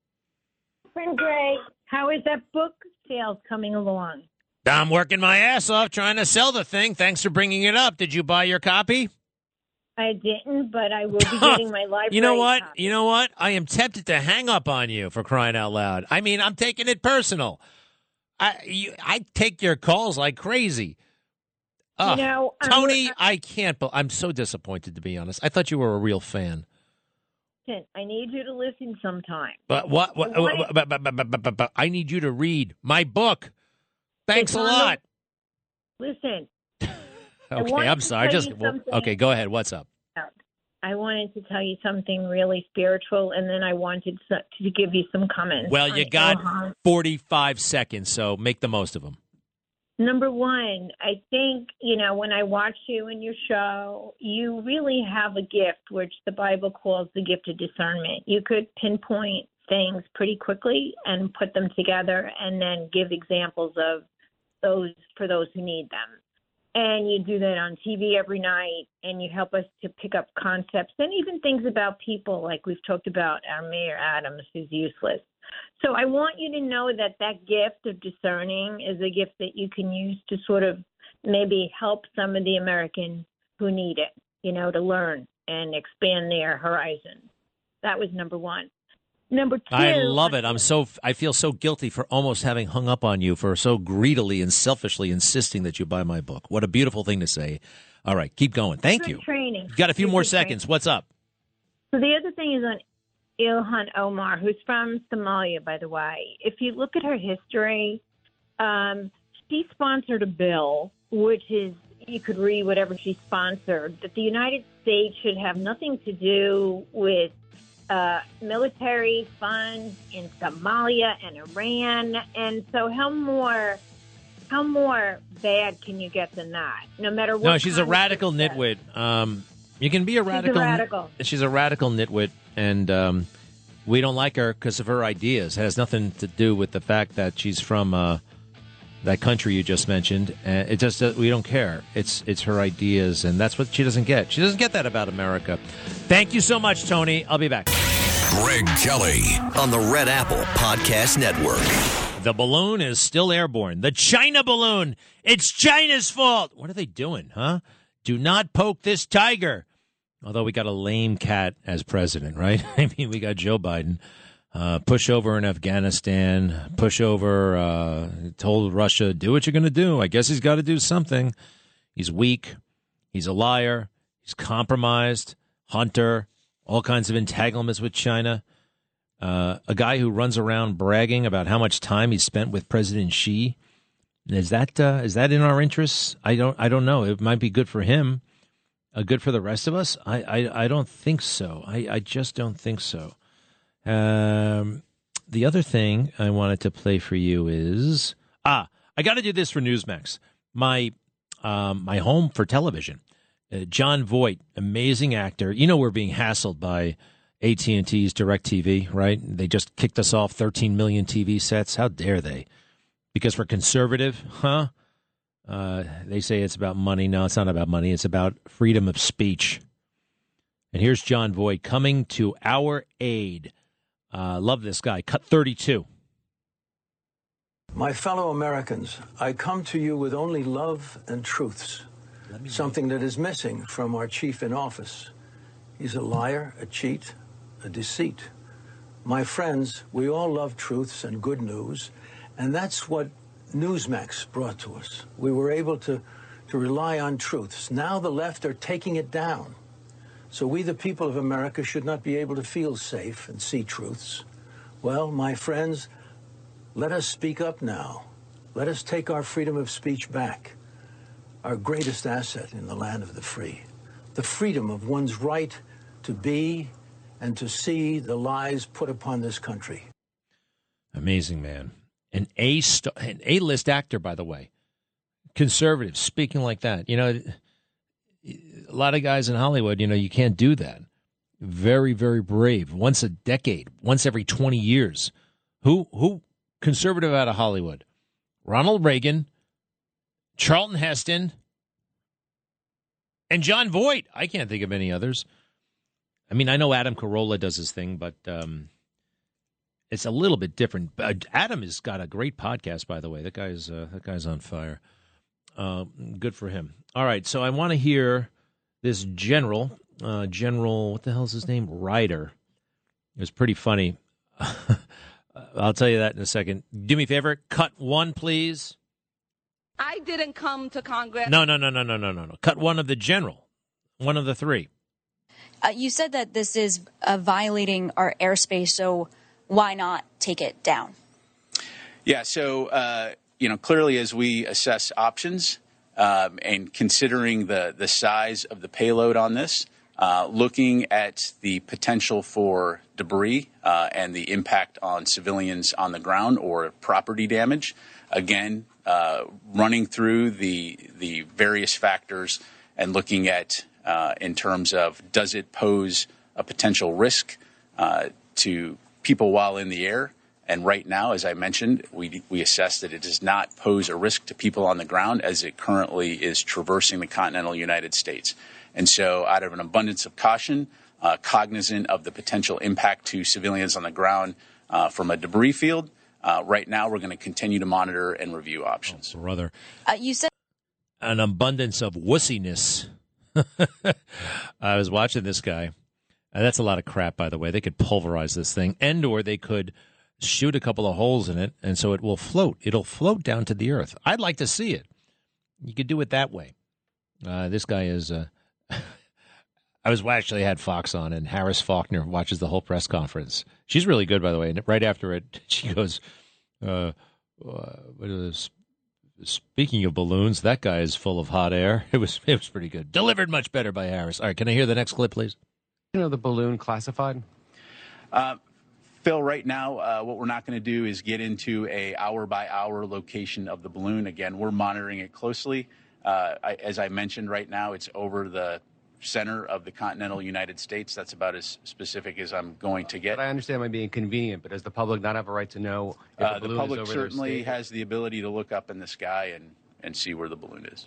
Friend Greg, how is that book sales coming along? I'm working my ass off trying to sell the thing. Thanks for bringing it up. Did you buy your copy? I didn't, but I will be getting my library. You know what? copy. You know what? I am tempted to hang up on you for crying out loud. I mean, I'm taking it personal. I you, I take your calls like crazy. Ugh. You know, I'm- Tony, I can't. Be- I'm so disappointed, to be honest. I thought you were a real fan. Listen, I need you to listen sometime. But what? what, I wanna- what- but- but- but- but- but- but- but I need you to read my book. Thanks It's a on the- lot. Listen. I Okay, wanted I'm to sorry. tell Just you something. okay. Go ahead. What's up? I wanted to tell you something really spiritual, and then I wanted so- to give you some comments. Well, you on got Ilhan. forty-five seconds, so make the most of them. Number one, I think, you know, when I watch you in your show, you really have a gift, which the Bible calls the gift of discernment. You could pinpoint things pretty quickly and put them together and then give examples of those for those who need them. And you do that on T V every night, and you help us to pick up concepts and even things about people, like we've talked about our Mayor Adams, who's useless. So I want you to know that that gift of discerning is a gift that you can use to sort of maybe help some of the Americans who need it, you know, to learn and expand their horizons. That was number one. Number two. I love it. I'm so I feel so guilty for almost having hung up on you for so greedily and selfishly insisting that you buy my book. What a beautiful thing to say. All right, keep going. Thank Good you. training. You got a few Good more training. seconds. What's up? So the other thing is on Ilhan Omar, who's from Somalia, by the way. If you look at her history, um, she sponsored a bill, which is, you could read whatever she sponsored, that the United States should have nothing to do with uh, military funds in Somalia and Iran. And so how more How more bad can you get than that? No matter what. No, she's a kind of radical success. nitwit. Um, you can be a radical. She's a radical. She's a radical nitwit, and um, we don't like her because of her ideas. It has nothing to do with the fact that she's from uh, that country you just mentioned. Uh, it just uh, we don't care. It's it's her ideas, and that's what she doesn't get. She doesn't get that about America. Thank you so much, Tony. I'll be back. Greg Kelly on the Red Apple Podcast Network. The balloon is still airborne. The China balloon. It's China's fault. What are they doing, huh? Do not poke this tiger. Although we got a lame cat as president, right? I mean, we got Joe Biden. Uh, push over in Afghanistan. Push over, uh, told Russia, do what you're going to do. I guess he's got to do something. He's weak. He's a liar. He's compromised. Hunter. All kinds of entanglements with China. Uh, a guy who runs around bragging about how much time he spent with President Xi. Is that uh, is that in our interests? I don't I don't know. It might be good for him. Uh, good for the rest of us? I, I, I don't think so. I, I just don't think so. Um, the other thing I wanted to play for you is ah I got to do this for Newsmax. My um, my home for television. Uh, John Voight, amazing actor. You know we're being hassled by A T and T's DirecTV, right? They just kicked us off thirteen million T V sets. How dare they? Because we're conservative, huh? Uh, they say it's about money. No, it's not about money. It's about freedom of speech. And here's John Voight coming to our aid. Uh, love this guy. Cut thirty-two. My fellow Americans, I come to you with only love and truths. Something that is missing from our chief in office. He's a liar, a cheat, a deceit. My friends, we all love truths and good news, and that's what Newsmax brought to us. We were able to, to rely on truths. Now the left are taking it down. So we, the people of America, should not be able to feel safe and see truths. Well, my friends, let us speak up now. Let us take our freedom of speech back. Our greatest asset in the land of the free. The freedom of one's right to be and to see the lies put upon this country. Amazing man. An A star, an A-list actor, by the way. Conservative, speaking like that. You know, a lot of guys in Hollywood, you know, you can't do that. Very, very brave. Once a decade, once every twenty years. Who, who conservative out of Hollywood? Ronald Reagan, Charlton Heston, and John Voight. I can't think of any others. I mean, I know Adam Carolla does his thing, but um, it's a little bit different. But Adam has got a great podcast, by the way. That guy's uh, that guy's on fire. Uh, good for him. All right, so I want to hear this general, uh, General, what the hell's his name? Ryder. It was pretty funny. I'll tell you that in a second. Do me a favor, cut one, please. I didn't come to Congress. No, no, no, no, no, no, no, no. Cut one of the general, one of the three. Uh, you said that this is uh, violating our airspace, so why not take it down? Yeah, so, uh, you know, clearly as we assess options um, and considering the, the size of the payload on this, uh, looking at the potential for debris uh, and the impact on civilians on the ground or property damage, again, uh, running through the the various factors and looking at uh, in terms of does it pose a potential risk uh, to people while in the air. And right now, as I mentioned, we we assess that it does not pose a risk to people on the ground as it currently is traversing the continental United States. And so out of an abundance of caution, uh, cognizant of the potential impact to civilians on the ground uh, from a debris field, uh, right now we're going to continue to monitor and review options. Oh, brother. Uh, you said an abundance of wussiness. I was watching this guy. Uh, that's a lot of crap, by the way. They could pulverize this thing, and or they could shoot a couple of holes in it, and so it will float. It'll float down to the earth. I'd like to see it. You could do it that way. Uh, this guy is... Uh, I was actually had Fox on, and Harris Faulkner watches the whole press conference. She's really good, by the way. And right after it, she goes, uh, uh, what is, speaking of balloons, that guy is full of hot air. It was it was pretty good. Delivered much better by Harris. All right, can I hear the next clip, please? You know the balloon classified? Uh, Phil, right now, uh, what we're not going to do is get into a hour-by-hour location of the balloon. Again, we're monitoring it closely. Uh, I, as I mentioned, right now, it's over the center of the continental United States. That's about as specific as I'm going to get. But I understand it might be inconvenient, but does the public not have a right to know if Uh, the the balloon public is over their certainly state? has the ability to look up in the sky and, and see where the balloon is.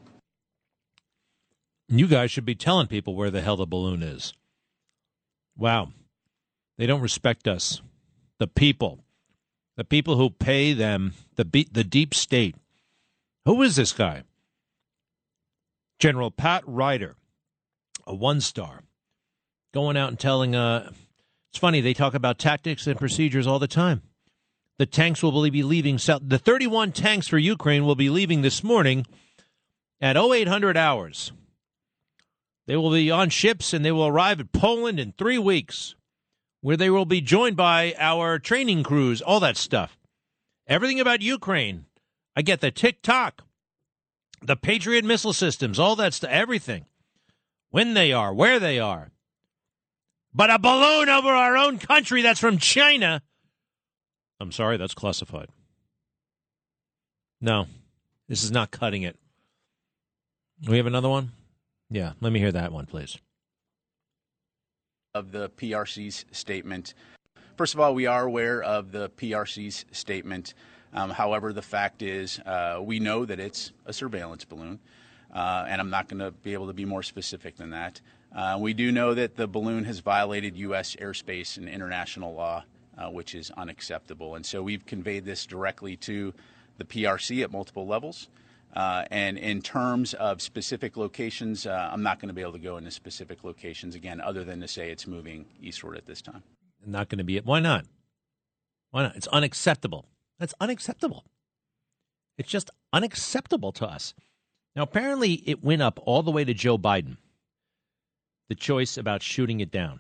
You guys should be telling people where the hell the balloon is. Wow. They don't respect us. The people. The people who pay them, the be- the deep state. Who is this guy? General Pat Ryder, a one-star, going out and telling, uh, it's funny, they talk about tactics and procedures all the time. The tanks will be leaving, south. The thirty-one tanks for Ukraine will be leaving this morning at oh eight hundred hours. They will be on ships and they will arrive at Poland in three weeks, where they will be joined by our training crews, all that stuff. Everything about Ukraine. I get the tick-tock, the Patriot missile systems, all that stuff, everything. When they are, where they are. But a balloon over our own country that's from China. I'm sorry, that's classified. No, this is not cutting it. We have another one? Yeah, let me hear that one, please. Of the P R C's statement. First of all, we are aware of the P R C's statement. Um, however, the fact is uh, we know that it's a surveillance balloon, uh, and I'm not going to be able to be more specific than that. Uh, we do know that the balloon has violated U S airspace and international law, uh, which is unacceptable. And so we've conveyed this directly to the P R C at multiple levels. Uh, and in terms of specific locations, uh, I'm not going to be able to go into specific locations again, other than to say it's moving eastward at this time. Not going to be it. Why not? Why not? It's unacceptable. That's unacceptable. It's just unacceptable to us. Now, apparently, it went up all the way to Joe Biden, the choice about shooting it down.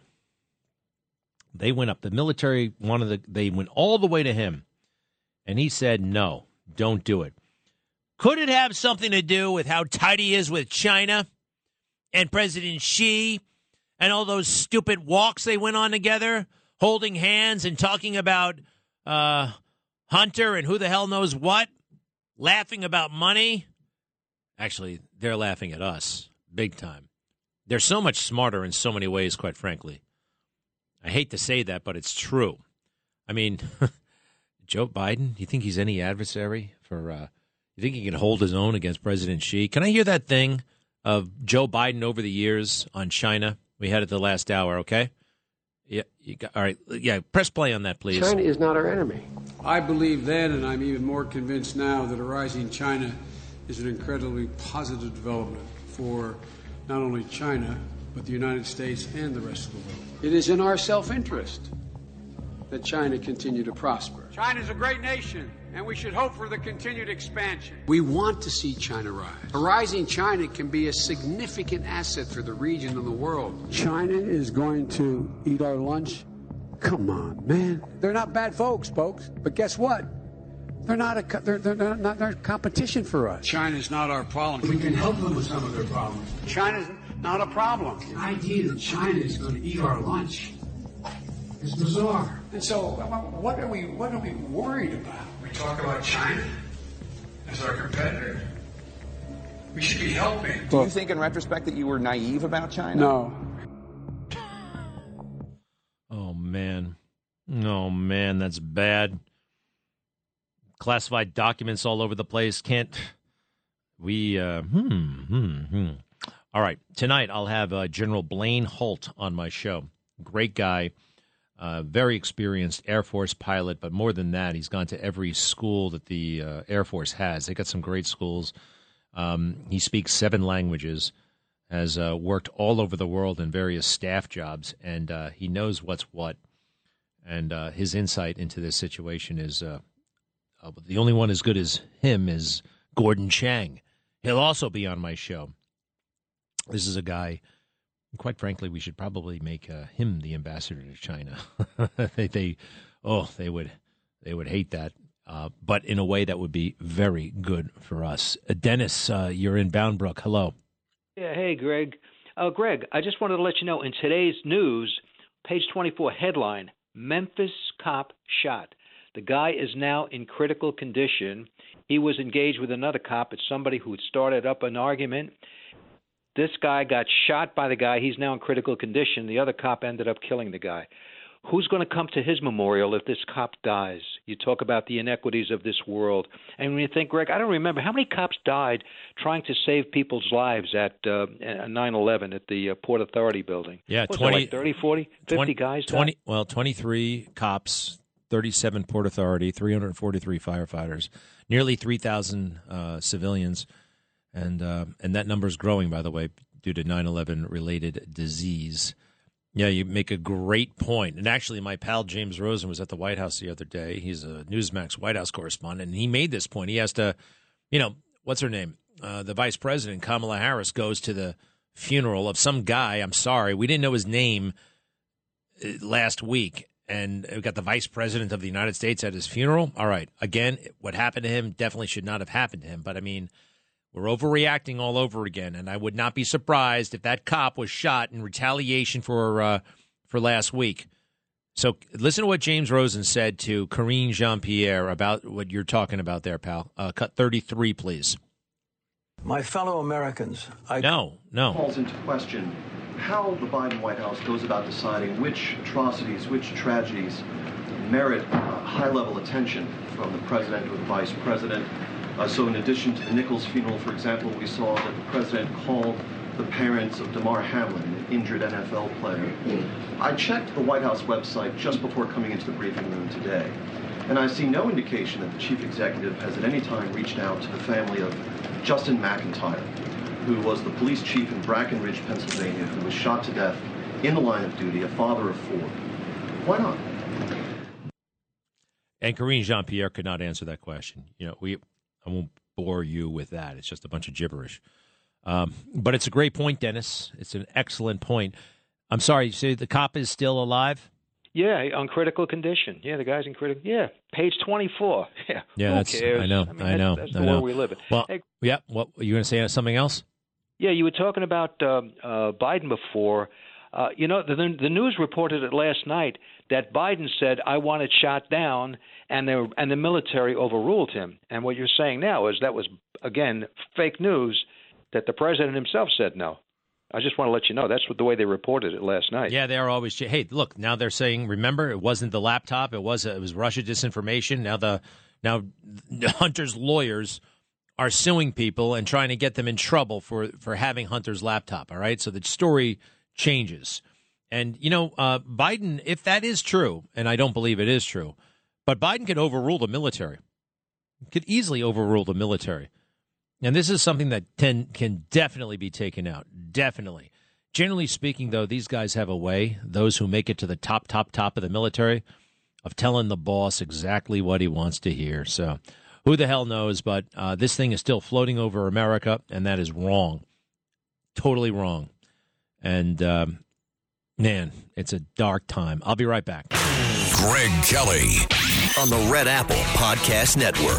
They went up. The military wanted the, they went all the way to him, and he said, no, don't do it. Could it have something to do with how tight he is with China and President Xi and all those stupid walks they went on together, holding hands and talking about uh, Hunter and who the hell knows what, laughing about money? Actually, they're laughing at us big time. They're so much smarter in so many ways, quite frankly. I hate to say that, but it's true. I mean, Joe Biden, do you think he's any adversary for... Uh, You think he can hold his own against President Xi? Can I hear that thing of Joe Biden over the years on China? We had it the last hour, okay? Yeah, you got, all right. Yeah, press play on that, please. China is not our enemy. I believe then, and I'm even more convinced now, that a rising China is an incredibly positive development for not only China, but the United States and the rest of the world. It is in our self-interest that China continue to prosper. China's a great nation, and we should hope for the continued expansion. We want to see China rise. A rising China can be a significant asset for the region and the world. China is going to eat our lunch? Come on, man. They're not bad folks, folks. But guess what? They're not a they're, they're not they're competition for us. China's not our problem. We can help them with some of their problems. China's not a problem. The idea that China is going to eat our lunch is bizarre. And so, what are we what are we worried about? We talk about China as our competitor. We should be helping. Do you think, in retrospect, that you were naive about China? No. Oh man, oh man, that's bad. Classified documents all over the place. Can't we? Uh, hmm, hmm, hmm. All right, tonight I'll have uh, General Blaine Holt on my show. Great guy. Uh, very experienced Air Force pilot, but more than that, he's gone to every school that the uh, Air Force has. They got some great schools. Um, he speaks seven languages, has uh, worked all over the world in various staff jobs, and uh, he knows what's what. And uh, his insight into this situation is uh, uh, the only one as good as him is Gordon Chang. He'll also be on my show. This is a guy... Quite frankly, we should probably make uh, him the ambassador to China. they, they, oh, they would, they would hate that. Uh, but in a way that would be very good for us. Uh, Dennis, uh, you're in Bound Brook. Hello. Yeah. Hey, Greg. Uh, Greg, I just wanted to let you know in today's news, page twenty-four headline: Memphis cop shot. The guy is now in critical condition. He was engaged with another cop. It's somebody who had started up an argument. This guy got shot by the guy. He's now in critical condition. The other cop ended up killing the guy. Who's going to come to his memorial if this cop dies? You talk about the inequities of this world. And when you think, Greg, I don't remember, how many cops died trying to save people's lives at uh, nine eleven at the uh, Port Authority building? Yeah, what was twenty, it, like thirty, forty, fifty twenty, guys died? twenty, well, twenty-three cops, thirty-seven Port Authority, three hundred forty-three firefighters, nearly three thousand uh, civilians. And, uh, and that number is growing, by the way, due to nine eleven related disease. Yeah, you make a great point. And actually, my pal James Rosen was at the White House the other day. He's a Newsmax White House correspondent, and he made this point. He has to, you know, what's her name? Uh, the vice president, Kamala Harris, goes to the funeral of some guy. I'm sorry, we didn't know his name last week. And we got the vice president of the United States at his funeral. All right, again, what happened to him definitely should not have happened to him. But, I mean, we're overreacting all over again, and I would not be surprised if that cop was shot in retaliation for uh, for last week. So listen to what James Rosen said to Karine Jean-Pierre about what you're talking about there, pal. Uh, cut thirty-three, please. My fellow Americans, I... No, no. Calls into question how the Biden White House goes about deciding which atrocities, which tragedies merit uh, high-level attention from the president or the vice president. Uh, so in addition to the Nichols funeral, for example, we saw that the president called the parents of Damar Hamlin, an injured N F L player. I checked the White House website just before coming into the briefing room today, and I see no indication that the chief executive has at any time reached out to the family of Justin McIntyre, who was the police chief in Brackenridge, Pennsylvania, who was shot to death in the line of duty, a father of four. Why not? And Karine Jean-Pierre could not answer that question. You know, we... I won't bore you with that. It's just a bunch of gibberish. Um, but it's a great point, Dennis. It's an excellent point. I'm sorry, you say the cop is still alive? Yeah, on critical condition. Yeah, the guy's in critical. Yeah, page twenty-four. Yeah, yeah, who that's. cares? I know. I, mean, I know. That's, that's I the know. world we live in. Well, hey, yeah. What you going to say? Something else? Yeah, you were talking about uh, uh, Biden before. Uh, you know, the, the news reported it last night that Biden said, I want it shot down, and the, and the military overruled him. And what you're saying now is that was, again, fake news, that the president himself said no. I just want to let you know that's what the way they reported it last night. Yeah, they are always. Hey, look, now they're saying, remember, it wasn't the laptop. It was it was Russia disinformation. Now the now Hunter's lawyers are suing people and trying to get them in trouble for, for having Hunter's laptop, all right? So the story changes. And, you know, uh, Biden, if that is true, and I don't believe it is true, but Biden could overrule the military, could easily overrule the military. And this is something that can, can definitely be taken out, definitely. Generally speaking, though, these guys have a way, those who make it to the top, top, top of the military, of telling the boss exactly what he wants to hear. So who the hell knows, but uh, this thing is still floating over America, and that is wrong, totally wrong. And, um, man, it's a dark time. I'll be right back. Greg Kelly on the Red Apple Podcast Network.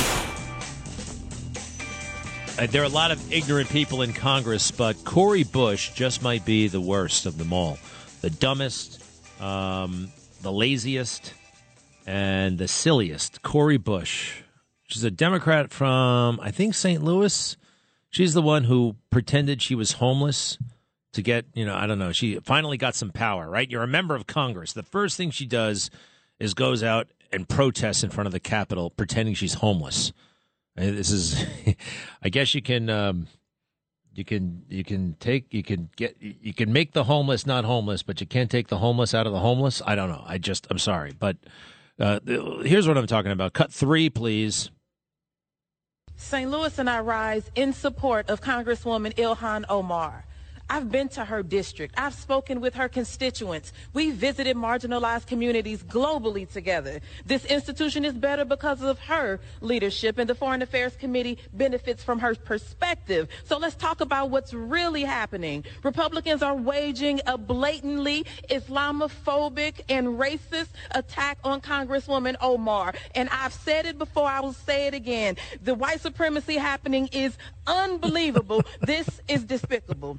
Uh, there are a lot of ignorant people in Congress, but Cori Bush just might be the worst of them all. The dumbest, um, the laziest, and the silliest. Cori Bush. She's a Democrat from, I think, Saint Louis. She's the one who pretended she was homeless to get, you know, I don't know. She finally got some power, right? You're a member of Congress. The first thing she does is goes out and protests in front of the Capitol pretending she's homeless. And this is, I guess you can, um, you can, you can take, you can get, you can make the homeless not homeless, but you can't take the homeless out of the homeless. I don't know. I just, I'm sorry. But uh, here's what I'm talking about. Cut three, please. Saint Louis and I rise in support of Congresswoman Ilhan Omar. I've been to her district. I've spoken with her constituents. We visited marginalized communities globally together. This institution is better because of her leadership, and the Foreign Affairs Committee benefits from her perspective. So let's talk about what's really happening. Republicans are waging a blatantly Islamophobic and racist attack on Congresswoman Omar. And I've said it before, I will say it again. The white supremacy happening is unbelievable. This is despicable.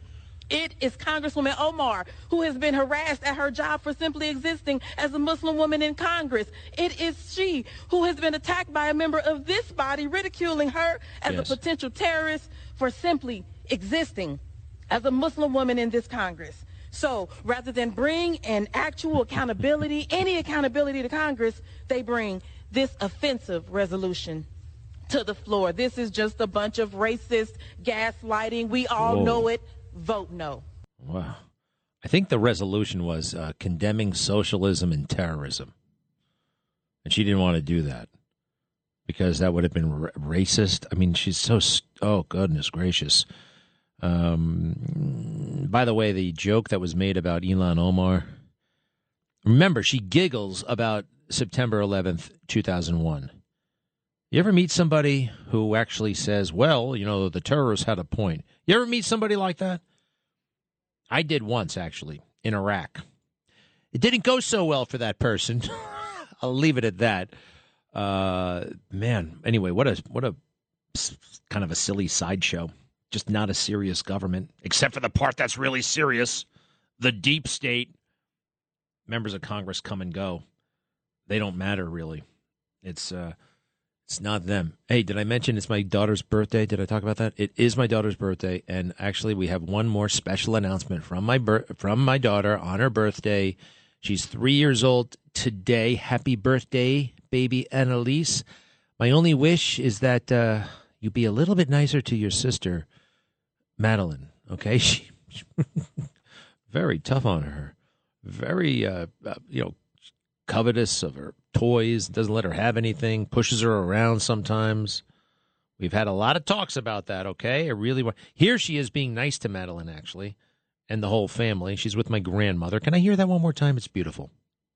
It is Congresswoman Omar, who has been harassed at her job for simply existing as a Muslim woman in Congress. It is she who has been attacked by a member of this body, ridiculing her as Yes. a potential terrorist for simply existing as a Muslim woman in this Congress. So rather than bring an actual accountability, any accountability to Congress, they bring this offensive resolution to the floor. This is just a bunch of racist gaslighting. We all Whoa. know it. Vote no. Wow. I think the resolution was uh, condemning socialism and terrorism. And she didn't want to do that because that would have been r- racist. I mean, she's so, st- oh, goodness gracious. Um, by the way, the joke that was made about Ilhan Omar, remember, she giggles about September eleventh, two thousand one. You ever meet somebody who actually says, well, you know, the terrorists had a point? You ever meet somebody like that? I did once, actually, in Iraq. It didn't go so well for that person. I'll leave it at that. Uh, man, anyway, what a what a kind of a silly sideshow. Just not a serious government, except for the part that's really serious. The deep state. Members of Congress come and go. They don't matter, really. It's uh, it's not them. Hey, did I mention it's my daughter's birthday? Did I talk about that? It is my daughter's birthday, and actually we have one more special announcement from my bir- from my daughter on her birthday. She's three years old today. Happy birthday, baby Annalise. My only wish is that uh, you be a little bit nicer to your sister, Madeline, okay? She, very tough on her. Very, uh, uh, you know, covetous of her toys, doesn't let her have anything, pushes her around sometimes. We've had a lot of talks about that, okay? I really want. Here she is being nice to Madeline, actually, and the whole family. She's with my grandmother. Can I hear that one more time? It's beautiful.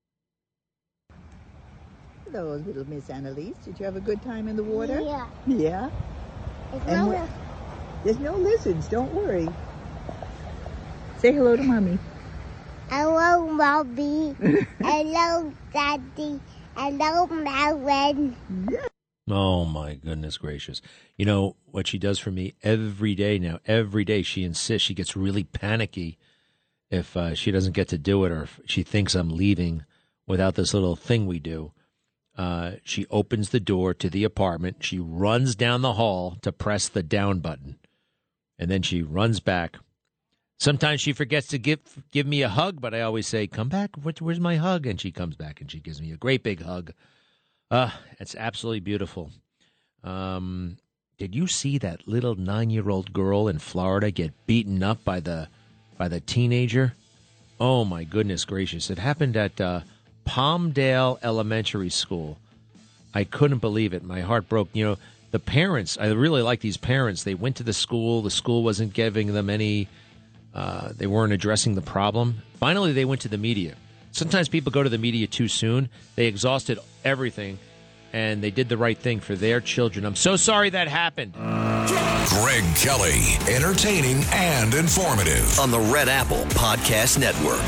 Hello, little Miss Annalise. Did you have a good time in the water? Yeah. Yeah? There's And no what- li- There's no lizards. Don't worry. Say hello to Mommy. Hello, Mommy. Hello, Daddy. Hello, Melvin. Oh, my goodness gracious. You know what she does for me every day now? Every day she insists. She gets really panicky if uh, she doesn't get to do it or if she thinks I'm leaving without this little thing we do. Uh, she opens the door to the apartment. She runs down the hall to press the down button. And then she runs back. Sometimes she forgets to give give me a hug, but I always say, come back. Where's my hug? And she comes back and she gives me a great big hug. Uh, it's absolutely beautiful. Um, did you see that little nine-year-old girl in Florida get beaten up by the by the teenager? Oh, my goodness gracious. It happened at uh, Palmdale Elementary School. I couldn't believe it. My heart broke. You know, the parents, I really like these parents. They went to the school. The school wasn't giving them any, uh, they weren't addressing the problem. Finally, they went to the media. Sometimes people go to the media too soon. They exhausted everything, and they did the right thing for their children. I'm so sorry that happened. Greg Kelly, entertaining and informative. On the Red Apple Podcast Network.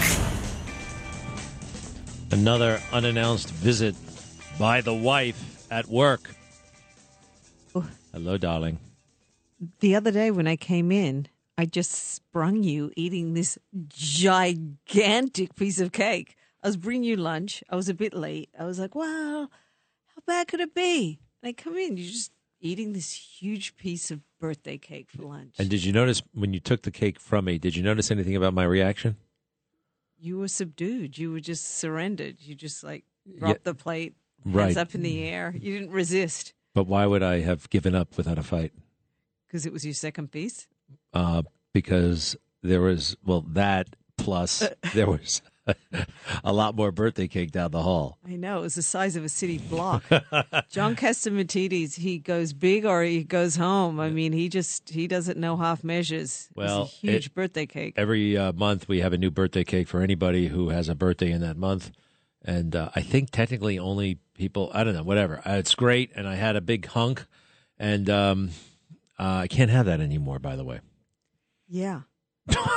Another unannounced visit by the wife at work. Hello, darling. The other day when I came in, I just sprung you eating this gigantic piece of cake. I was bringing you lunch. I was a bit late. I was like, wow, how bad could it be? And I come in, you're just eating this huge piece of birthday cake for lunch. And did you notice when you took the cake from me, did you notice anything about my reaction? You were subdued. You were just surrendered. You just like dropped Yeah, the plate, hands right. up in the air. You didn't resist But why would I have given up without a fight? because it was your second piece. Uh, because there was, well, that plus there was a lot more birthday cake down the hall. I know. It was the size of a city block. John Catsimatidis, he goes big or he goes home. I mean, he just, he doesn't know half measures. Well, it's a huge it- birthday cake. Every uh, month we have a new birthday cake for anybody who has a birthday in that month. And uh, I think technically only people, I don't know, whatever. Uh, it's great. And I had a big hunk. And um, uh, I can't have that anymore, by the way. Yeah.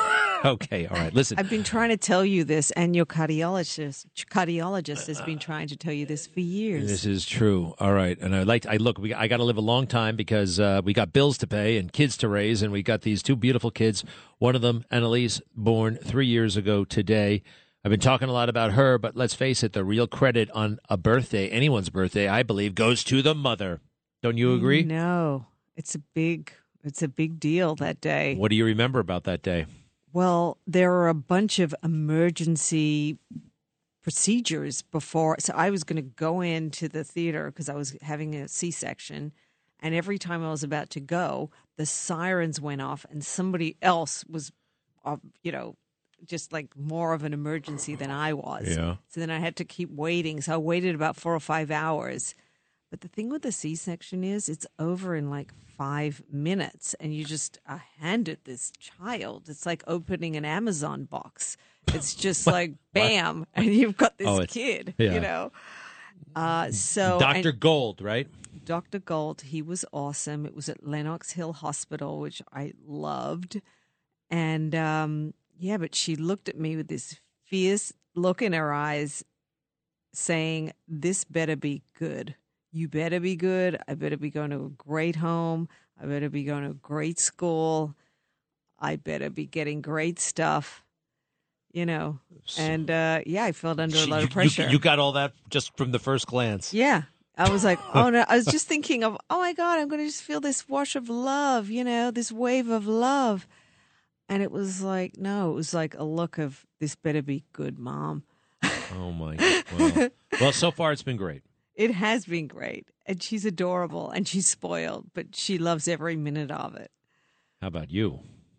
Okay, all right. Listen, I've been trying to tell you this, and your cardiologist cardiologist has been trying to tell you this for years. this is true. All right, and I like. I look. We, I got to live a long time because uh, we got bills to pay and kids to raise, and we got these two beautiful kids. One of them, Annalise, born three years ago today. I've been talking a lot about her, but let's face it: the real credit on a birthday, anyone's birthday, I believe, goes to the mother. Don't you agree? No, it's a big. It's a big deal that day. What do you remember about that day? Well, there are a bunch of emergency procedures before. So I was going to go into the theater because I was having a C-section. And every time I was about to go, the sirens went off and somebody else was, uh, you know, just like more of an emergency than I was. Yeah. So then I had to keep waiting. So I waited about four or five hours. But the thing with the C-section is it's over in like five minutes and you just are handed this child. It's like opening an Amazon box. It's just like, bam, and you've got this Oh, kid, yeah. you know. Uh, so Doctor and Gold, right? Doctor Gold, he was awesome. It was at Lenox Hill Hospital, which I loved. And um, yeah, but she looked at me with this fierce look in her eyes saying, this better be good. You better be good. I better be going to a great home. I better be going to a great school. I better be getting great stuff, you know. And, uh, yeah, I felt under a lot You- of pressure. You, you got all that just from the first glance. Yeah. I was like, oh, no. I was just thinking of, oh, my God, I'm going to just feel this wash of love, you know, this wave of love. And it was like, no, it was like a look of, this better be good, Mom. Oh, my God. Well, well, so far it's been great. It has been great. And she's adorable and she's spoiled, but she loves every minute of it. How about you?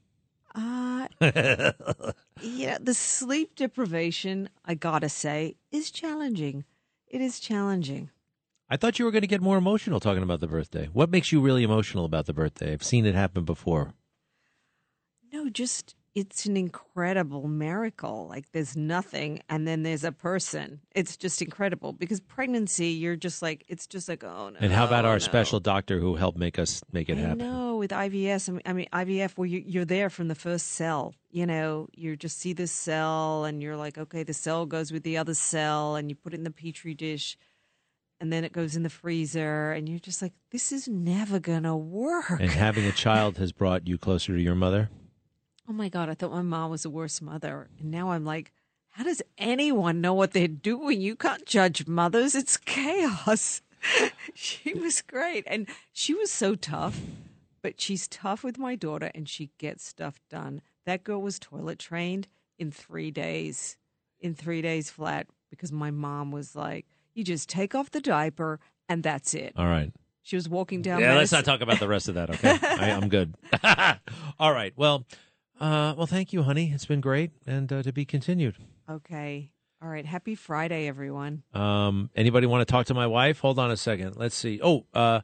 Uh, yeah, the sleep deprivation, I gotta say, is challenging. It is challenging. I thought you were going to get more emotional talking about the birthday. What makes you really emotional about the birthday? I've seen it happen before. No, just it's an incredible miracle. Like there's nothing and then there's a person. It's just incredible because pregnancy, you're just like, it's just like, oh no. And how about our no. special doctor who helped make us make it I happen? know with I V S, I mean, I mean I V F, where you, you're there from the first cell. You know, you just see the cell, and you're like, okay, the cell goes with the other cell, and you put it in the petri dish, and then it goes in the freezer, and you're just like, this is never gonna work. And having a child has brought you closer to your mother? Oh my God, I thought my mom was the worst mother, and now I'm like, how does anyone know what they're doing? You can't judge mothers; it's chaos. She was great, and she was so tough. But she's tough with my daughter, and she gets stuff done. That girl was toilet trained in three days, in three days flat, because my mom was like, you just take off the diaper, and that's it. All right. She was walking down. Yeah, let's Madison- not talk about the rest of that, okay? I, I'm good. All right. Well, uh, well, thank you, honey. It's been great, and uh, to be continued. Okay. All right. Happy Friday, everyone. Um, anybody want to talk to my wife? Hold on a second. Let's see. Oh, uh,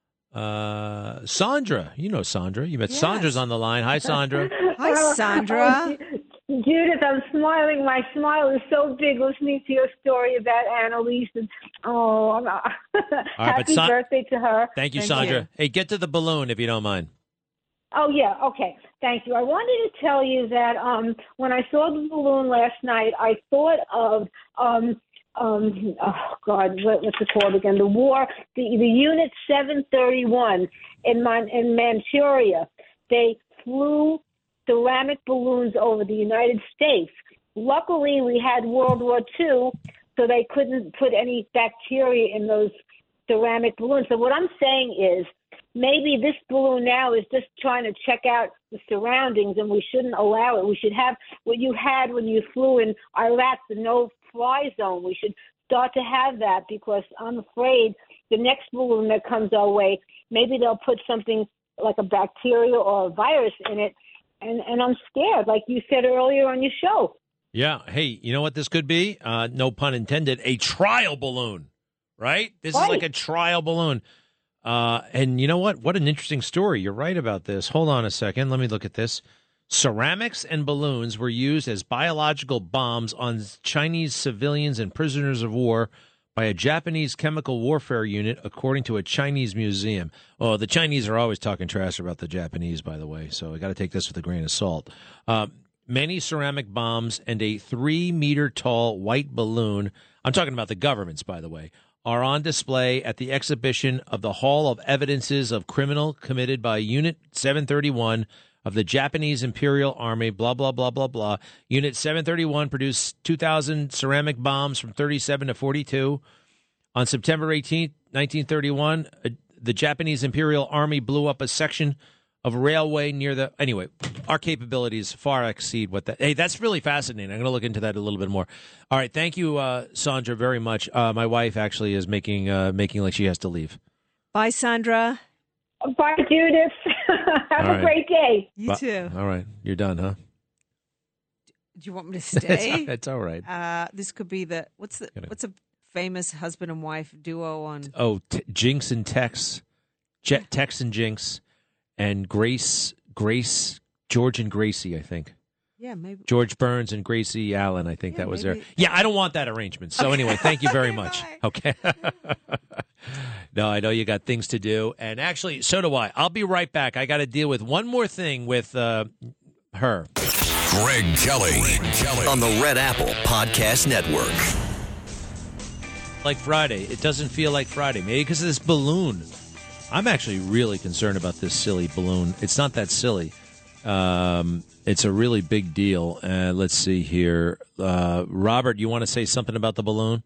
uh, Sandra. You know Sandra. You met Yes. Sandra's on the line. Hi, Sandra. Hi, Sandra. Judith, I'm smiling. My smile is so big listening to your story about Annalise. And, oh, I'm, right, but happy Sa- birthday to her. Thank you, And- Sandra. Hey, get to the balloon if you don't mind. Oh, yeah. Okay. Thank you. I wanted to tell you that um, when I saw the balloon last night, I thought of, um, um, oh, God, what, what's it called again? The war, the, the Unit seven thirty-one in, Mon- in Manchuria. They flew ceramic balloons over the United States. Luckily, we had World War Two, so they couldn't put any bacteria in those ceramic balloons. So what I'm saying is, maybe this balloon now is just trying to check out the surroundings, and we shouldn't allow it. We should have what you had when you flew in Iraq, the no-fly zone. We should start to have that, because I'm afraid the next balloon that comes our way, maybe they'll put something like a bacteria or a virus in it, and, and I'm scared, like you said earlier on your show. Yeah. Hey, you know what this could be? Uh, no pun intended. A trial balloon, right? This Right. is like a trial balloon. Uh, and you know what? What an interesting story. You're right about this. Hold on a second. Let me look at this. Ceramics and balloons were used as biological bombs on Chinese civilians and prisoners of war by a Japanese chemical warfare unit, according to a Chinese museum. Oh, the Chinese are always talking trash about the Japanese, by the way, so I got to take this with a grain of salt. Uh, many ceramic bombs, and a three-meter-tall white balloon, I'm talking about the government's, by the way, are on display at the exhibition of the Hall of Evidences of Criminal committed by Unit seven thirty-one of the Japanese Imperial Army, blah, blah, blah, blah, blah. Unit seven thirty-one produced two thousand ceramic bombs from thirty-seven to forty-two. On September eighteenth, nineteen thirty-one, uh, the Japanese Imperial Army blew up a section of railway near the... Anyway, our capabilities far exceed what that... Hey, that's really fascinating. I'm going to look into that a little bit more. All right, thank you, uh, Sandra, very much. Uh, my wife actually is making uh, making like she has to leave. Bye, Sandra. Bye, Judith. Have All a right. great day. You Bu- too. All right, you're done, huh? Do you want me to stay? It's all right. Uh, this could be the what's the what's a famous husband and wife duo on? Oh, t- Jinx and Tex, Je- Tex and Jinx, and Grace, Grace, George and Gracie, I think. Yeah, maybe George Burns and Gracie Allen, I think Yeah, that was maybe- there. Yeah, I don't want that arrangement. So anyway, thank you very much. Okay. No, I know you got things to do, and actually, so do I. I'll be right back. I got to deal with one more thing with uh, her. Greg Kelly. Greg Kelly. On the Red Apple Podcast Network. Like Friday. It doesn't feel like Friday. Maybe because of this balloon. I'm actually really concerned about this silly balloon. It's not that silly. Um, it's a really big deal. Uh, let's see here. Uh, Robert, you want to say something about the balloon?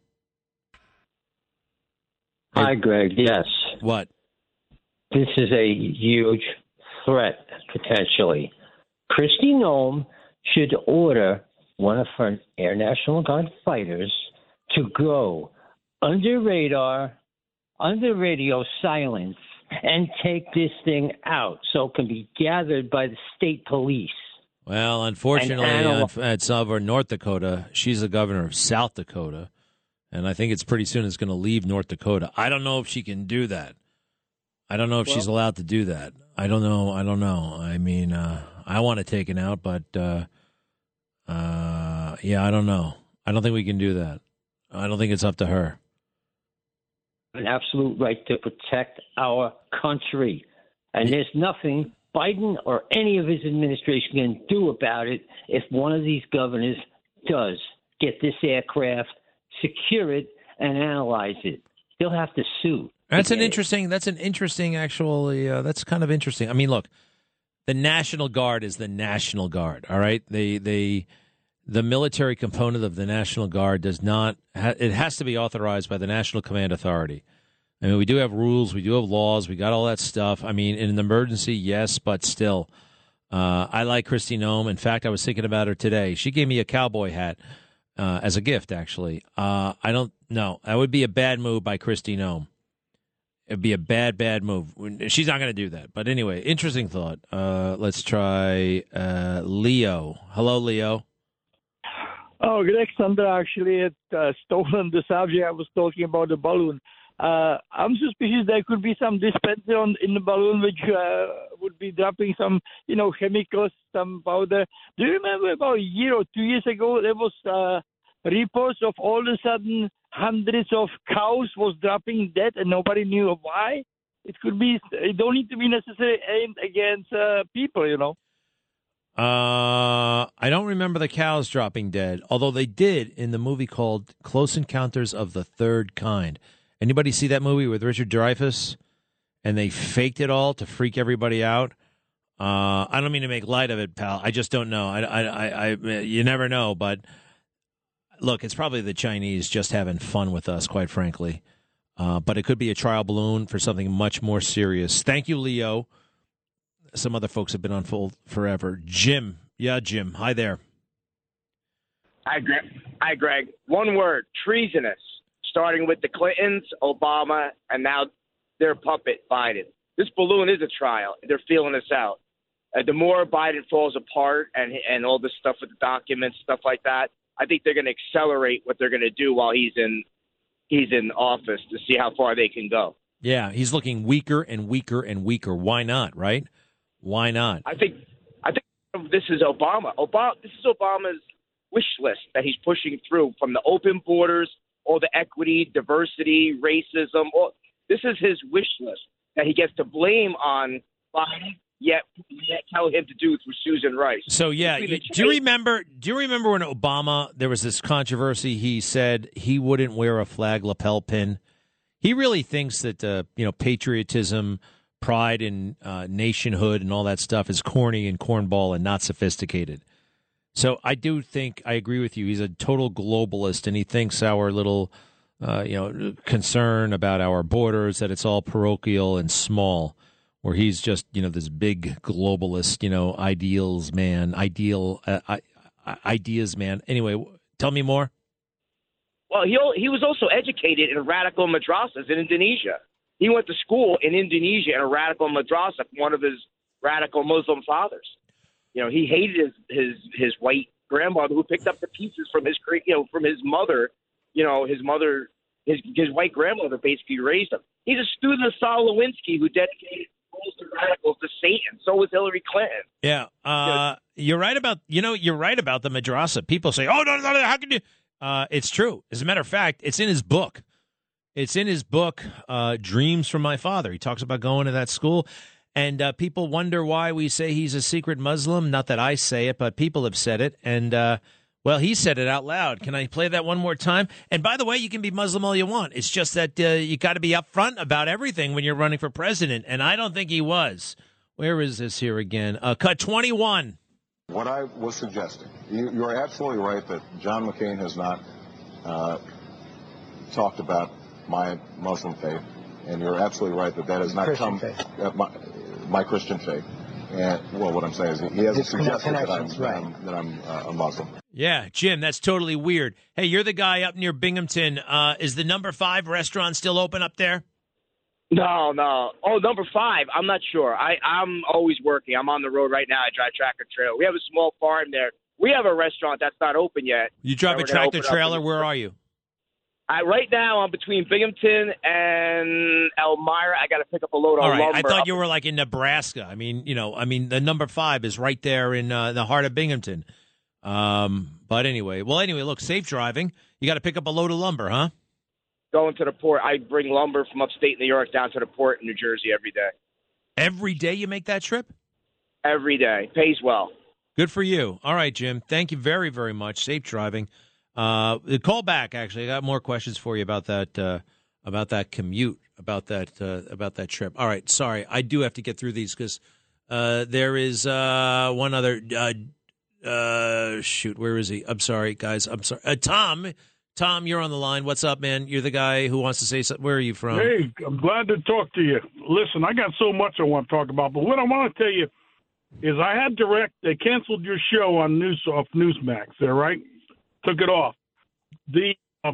Hi, Greg. Yes. What? This is a huge threat, potentially. Kristi Noem should order one of her Air National Guard fighters to go under radar, under radio silence, and take this thing out so it can be gathered by the state police. Well, unfortunately, And animal- unf- it's over North Dakota. She's the governor of South Dakota, and I think it's pretty soon it's going to leave North Dakota. I don't know if she can do that. I don't know if Well- she's allowed to do that. I don't know. I don't know. I mean, uh, I want it taken out, but uh, uh, yeah, I don't know. I don't think we can do that. I don't think it's up to her. An absolute right to protect our country. And there's nothing Biden or any of his administration can do about it if one of these governors does get this aircraft, secure it, and analyze it. They'll have to sue. That's an Okay. interesting. That's an interesting. Actually, uh, that's kind of interesting. I mean, look, the National Guard is the National Guard. All right, they they the military component of the National Guard does not. Ha- it has to be authorized by the National Command Authority. I mean, we do have rules, we do have laws, we got all that stuff. I mean, in an emergency, yes, but still, uh, I like Kristi Noem. In fact, I was thinking about her today. She gave me a cowboy hat uh, as a gift. Actually, uh, I don't know. That would be a bad move by Kristi Noem. It'd be a bad, bad move. She's not going to do that. But anyway, interesting thought. Uh, let's try uh, Leo. Hello, Leo. Oh, Greg, Sandra actually had uh, stolen the subject. I was talking about the balloon. Uh, I'm suspicious there could be some dispenser on, in the balloon which uh, would be dropping some, you know, chemicals, some powder. Do you remember about a year or two years ago there was uh, reports of all of a sudden hundreds of cows was dropping dead and nobody knew why? It could be, it don't need to be necessarily aimed against uh, people, you know. Uh, I don't remember the cows dropping dead, although they did in the movie called Close Encounters of the Third Kind. Anybody see that movie with Richard Dreyfuss? And they faked it all to freak everybody out. Uh, I don't mean to make light of it, pal. I just don't know. I, I, I, I, you never know. But look, it's probably the Chinese just having fun with us, quite frankly. Uh, but it could be a trial balloon for something much more serious. Thank you, Leo. Some other folks have been on hold forever. Jim. Yeah, Jim. Hi there. Hi, Greg. Hi, Greg. One word, treasonous. Starting with the Clintons, Obama, and now their puppet, Biden. This balloon is a trial. They're feeling us out. Uh, the more Biden falls apart and and all this stuff with the documents, stuff like that, I think they're going to accelerate what they're going to do while he's in he's in office to see how far they can go. Yeah, he's looking weaker and weaker and weaker. Why not, right? Why not? I think I think this is Obama. Obama. This is Obama's wish list that he's pushing through, from the open borders, all the equity, diversity, racism. All, this is his wish list that he gets to blame on Biden yet, yet tell him to do through Susan Rice. So yeah, you, do you remember? Do you remember when Obama? There was this controversy. He said he wouldn't wear a flag lapel pin. He really thinks that uh, you know patriotism, pride in uh, nationhood, and all that stuff is corny and cornball and not sophisticated. So I do think I agree with you. He's a total globalist, and he thinks our little uh, you know concern about our borders that it's all parochial and small. Where he's just, you know, this big globalist, you know, ideals man, ideal uh, I, I, ideas man. Anyway, tell me more. Well, he he was also educated in radical madrasas in Indonesia. He went to school in Indonesia in a radical madrasa from one of his radical Muslim fathers. You know, he hated his his, his white grandmother who picked up the pieces from his you know from his mother. You know, his mother, his his white grandmother basically raised him. He's a student of Saul Lewinsky who dedicated the radicals to Satan. So was Hillary Clinton. Yeah, uh, you're right about you know you're right about the madrasa. People say, "Oh no, no, no! How can you?" Uh, it's true. As a matter of fact, it's in his book. It's in his book, uh, Dreams from My Father. He talks about going to that school, and uh, people wonder why we say he's a secret Muslim. Not that I say it, but people have said it, and uh, well, he said it out loud. Can I play that one more time? And by the way, you can be Muslim all you want. It's just that uh, you got to be upfront about everything when you're running for president, and I don't think he was. Where is this here again? Uh, cut twenty-one. What I was suggesting, you, you're absolutely right that John McCain has not uh, talked about my Muslim faith, and you're absolutely right that that has not Christian come faith. Uh, my, my Christian faith. And well, what I'm saying is he hasn't His suggested that I'm, connections, that right. I'm, that I'm uh, a Muslim. Yeah, Jim, that's totally weird. Hey, you're the guy up near Binghamton. Uh, is the number five restaurant still open up there? No, no. Oh, number five. I'm not sure. I, I'm always working. I'm on the road right now. I drive tractor trailer. We have a small farm there. We have a restaurant that's not open yet. You drive And a we're gonna tractor open up trailer. in- Where are you? I, right now, I'm between Binghamton and Elmira. I got to pick up a load All of right, lumber. I thought up you were like in Nebraska. I mean, you know, I mean, the number five is right there in uh, the heart of Binghamton. Um, but anyway, well, anyway, look, safe driving. You got to pick up a load of lumber, huh? Going to the port. I bring lumber from upstate New York down to the port in New Jersey every day. Every day you make that trip? Every day. Pays well. Good for you. All right, Jim. Thank you very, very much. Safe driving. Uh, call back. Actually, I got more questions for you about that. Uh, about that commute. About that. Uh, about that trip. All right. Sorry, I do have to get through these because uh, there is uh, one other. Uh, uh, shoot, where is he? I'm sorry, guys. I'm sorry. Uh, Tom. Tom, you're on the line. What's up, man? You're the guy who wants to say something. Where are you from? Hey, I'm glad to talk to you. Listen, I got so much I want to talk about, but what I want to tell you is I had direct. They canceled your show on News off Newsmax. There, right? Took it off. The uh,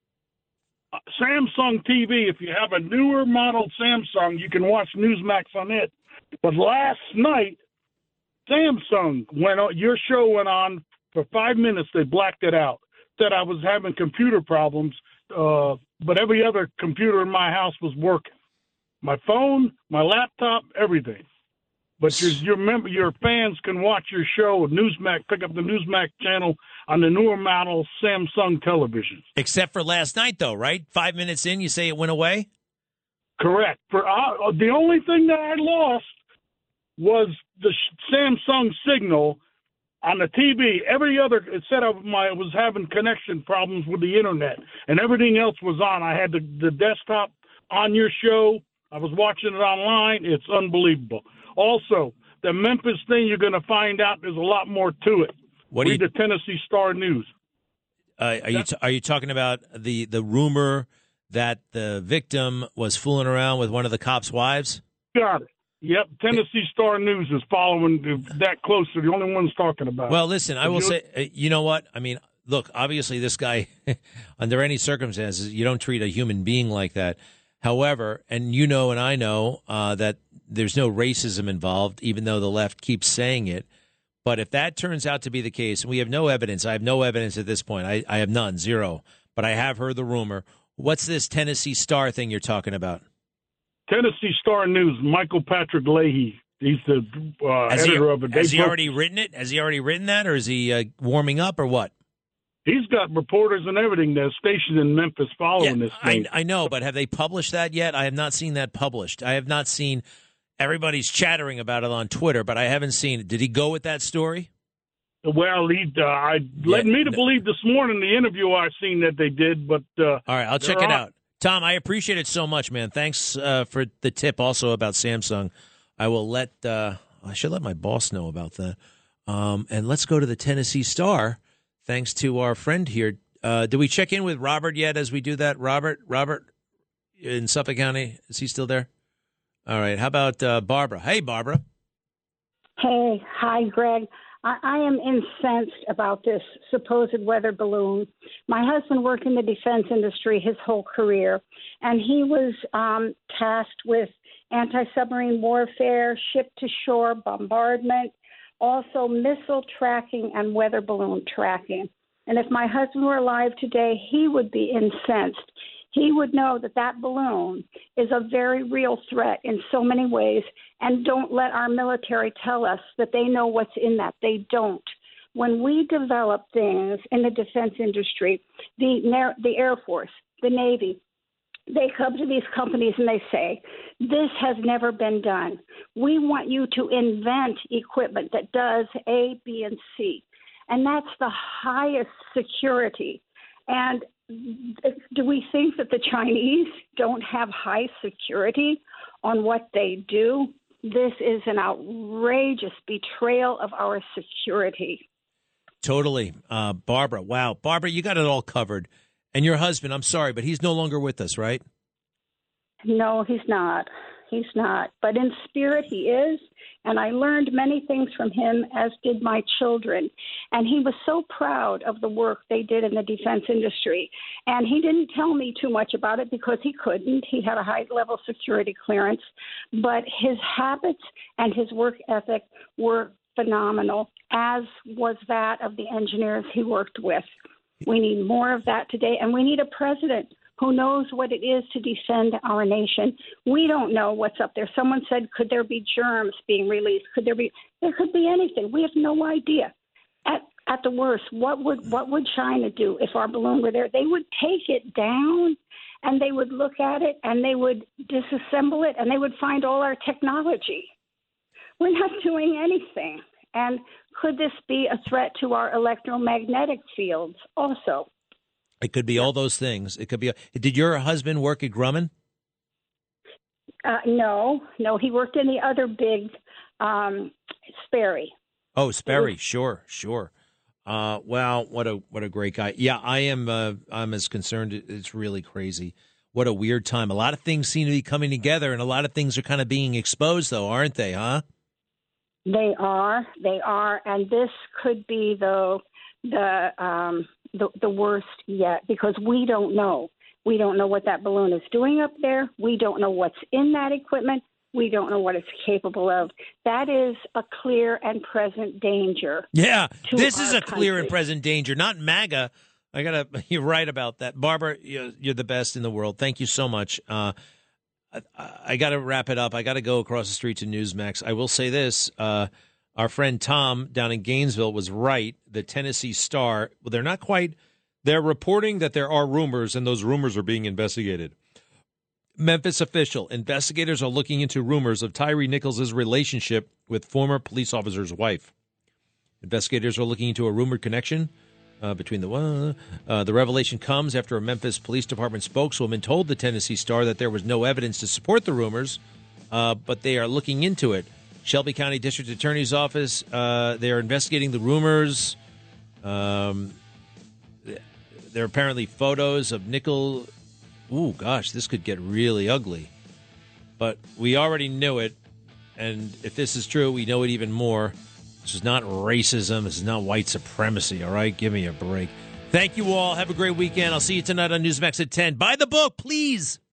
Samsung T V. If you have a newer model Samsung, you can watch Newsmax on it. But last night, Samsung went on. Your show went on for five minutes. They blacked it out. Said I was having computer problems, uh, but every other computer in my house was working. My phone, my laptop, everything. But your your member, your fans can watch your show, Newsmax, pick up the Newsmax channel on the newer model Samsung television. Except for last night, though, right? Five minutes in, you say it went away? Correct. For uh, the only thing that I lost was the Samsung signal on the T V. Every other, it said I my, was having connection problems with the internet, and everything else was on. I had the, the desktop on your show. I was watching it online. It's unbelievable. Also, the Memphis thing, you're going to find out there's a lot more to it. What do Read you- the Tennessee Star News. Uh, are you t- are you talking about the the rumor that the victim was fooling around with one of the cops' wives? Got it. Yep, Tennessee Star News is following that close. They're the only ones talking about it. Well, listen, I will You- say, uh, you know what? I mean, look, obviously this guy, under any circumstances, you don't treat a human being like that. However, and you know and I know uh, that there's no racism involved, even though the left keeps saying it. But if that turns out to be the case, and we have no evidence, I have no evidence at this point. I, I have none, zero. But I have heard the rumor. What's this Tennessee Star thing you're talking about? Tennessee Star News, Michael Patrick Leahy. He's the uh, Has he, editor of it. They has he broke- already written it? Has he already written that, or is he uh, warming up, or what? He's got reporters and everything that's stationed in Memphis following this I, thing. I know, but have they published that yet? I have not seen that published. I have not seen everybody's chattering about it on Twitter, but I haven't seen it. Did he go with that story? Well, he uh, I led me to believe this morning the interview I seen that they did, but uh, all right, I'll check it out. Tom, I appreciate it so much, man. Thanks uh, for the tip also about Samsung. I will let uh, I should let my boss know about that. Um, and let's go to the Tennessee Star. Thanks to our friend here. Uh, do we check in with Robert yet as we do that? Robert, Robert in Suffolk County, is he still there? All right. How about uh, Barbara? Hey, Barbara. Hey, hi, Greg. I, I am incensed about this supposed weather balloon. My husband worked in the defense industry his whole career, and he was um, tasked with anti-submarine warfare, ship-to-shore bombardment, also missile tracking and weather balloon tracking. And if my husband were alive today, he would be incensed. He would know that that balloon is a very real threat in so many ways, and don't let our military tell us that they know what's in that. They don't. When we develop things in the defense industry, the, the Air Force, the Navy, they come to these companies and they say, this has never been done. We want you to invent equipment that does A, B, and C. And that's the highest security. And do we think that the Chinese don't have high security on what they do? This is an outrageous betrayal of our security. Totally. Uh, Barbara, wow. Barbara, you got it all covered. And your husband, I'm sorry, but he's no longer with us, right? No, he's not. He's not. But in spirit, he is. And I learned many things from him, as did my children. And he was so proud of the work they did in the defense industry. And he didn't tell me too much about it because he couldn't. He had a high-level security clearance. But his habits and his work ethic were phenomenal, as was that of the engineers he worked with. We need more of that today. And we need a president who knows what it is to defend our nation. We don't know what's up there. Someone said, could there be germs being released? Could there be? There could be anything. We have no idea. At at the worst, what would what would China do if our balloon were there? They would take it down, and they would look at it, and they would disassemble it, and they would find all our technology. We're not doing anything. And could this be a threat to our electromagnetic fields also? It could be all those things. It could be. Did your husband work at Grumman? Uh, no, no. He worked in the other big um, Sperry. Oh, Sperry. Sure, sure. Uh, wow, what a what a great guy. Yeah, I am. Uh, I'm as concerned. It's really crazy. What a weird time. A lot of things seem to be coming together, and a lot of things are kind of being exposed, though, aren't they? Huh? They are. They are, and this could be though the. Um, The, the worst yet, because we don't know. We don't know what that balloon is doing up there. We don't know what's in that equipment. We don't know what it's capable of. That is a clear and present danger. Yeah, this is a country. clear and present danger, not MAGA. I gotta. You're right about that, Barbara. You're, you're the best in the world. Thank you so much. Uh, I, I got to wrap it up. I got to go across the street to Newsmax. I will say this. Uh, Our friend Tom down in Gainesville was right. The Tennessee Star, well, they're not quite, they're reporting that there are rumors, and those rumors are being investigated. Memphis official, investigators are looking into rumors of Tyree Nichols' relationship with former police officer's wife. Investigators are looking into a rumored connection uh, between the one. Uh, the revelation comes after a Memphis Police Department spokeswoman told the Tennessee Star that there was no evidence to support the rumors, uh, but they are looking into it. Shelby County District Attorney's Office, uh, they are investigating the rumors. Um, there are apparently photos of Nichols. Ooh, gosh, this could get really ugly. But we already knew it, and if this is true, we know it even more. This is not racism. This is not white supremacy, all right? Give me a break. Thank you all. Have a great weekend. I'll see you tonight on Newsmax at ten. Buy the book, please.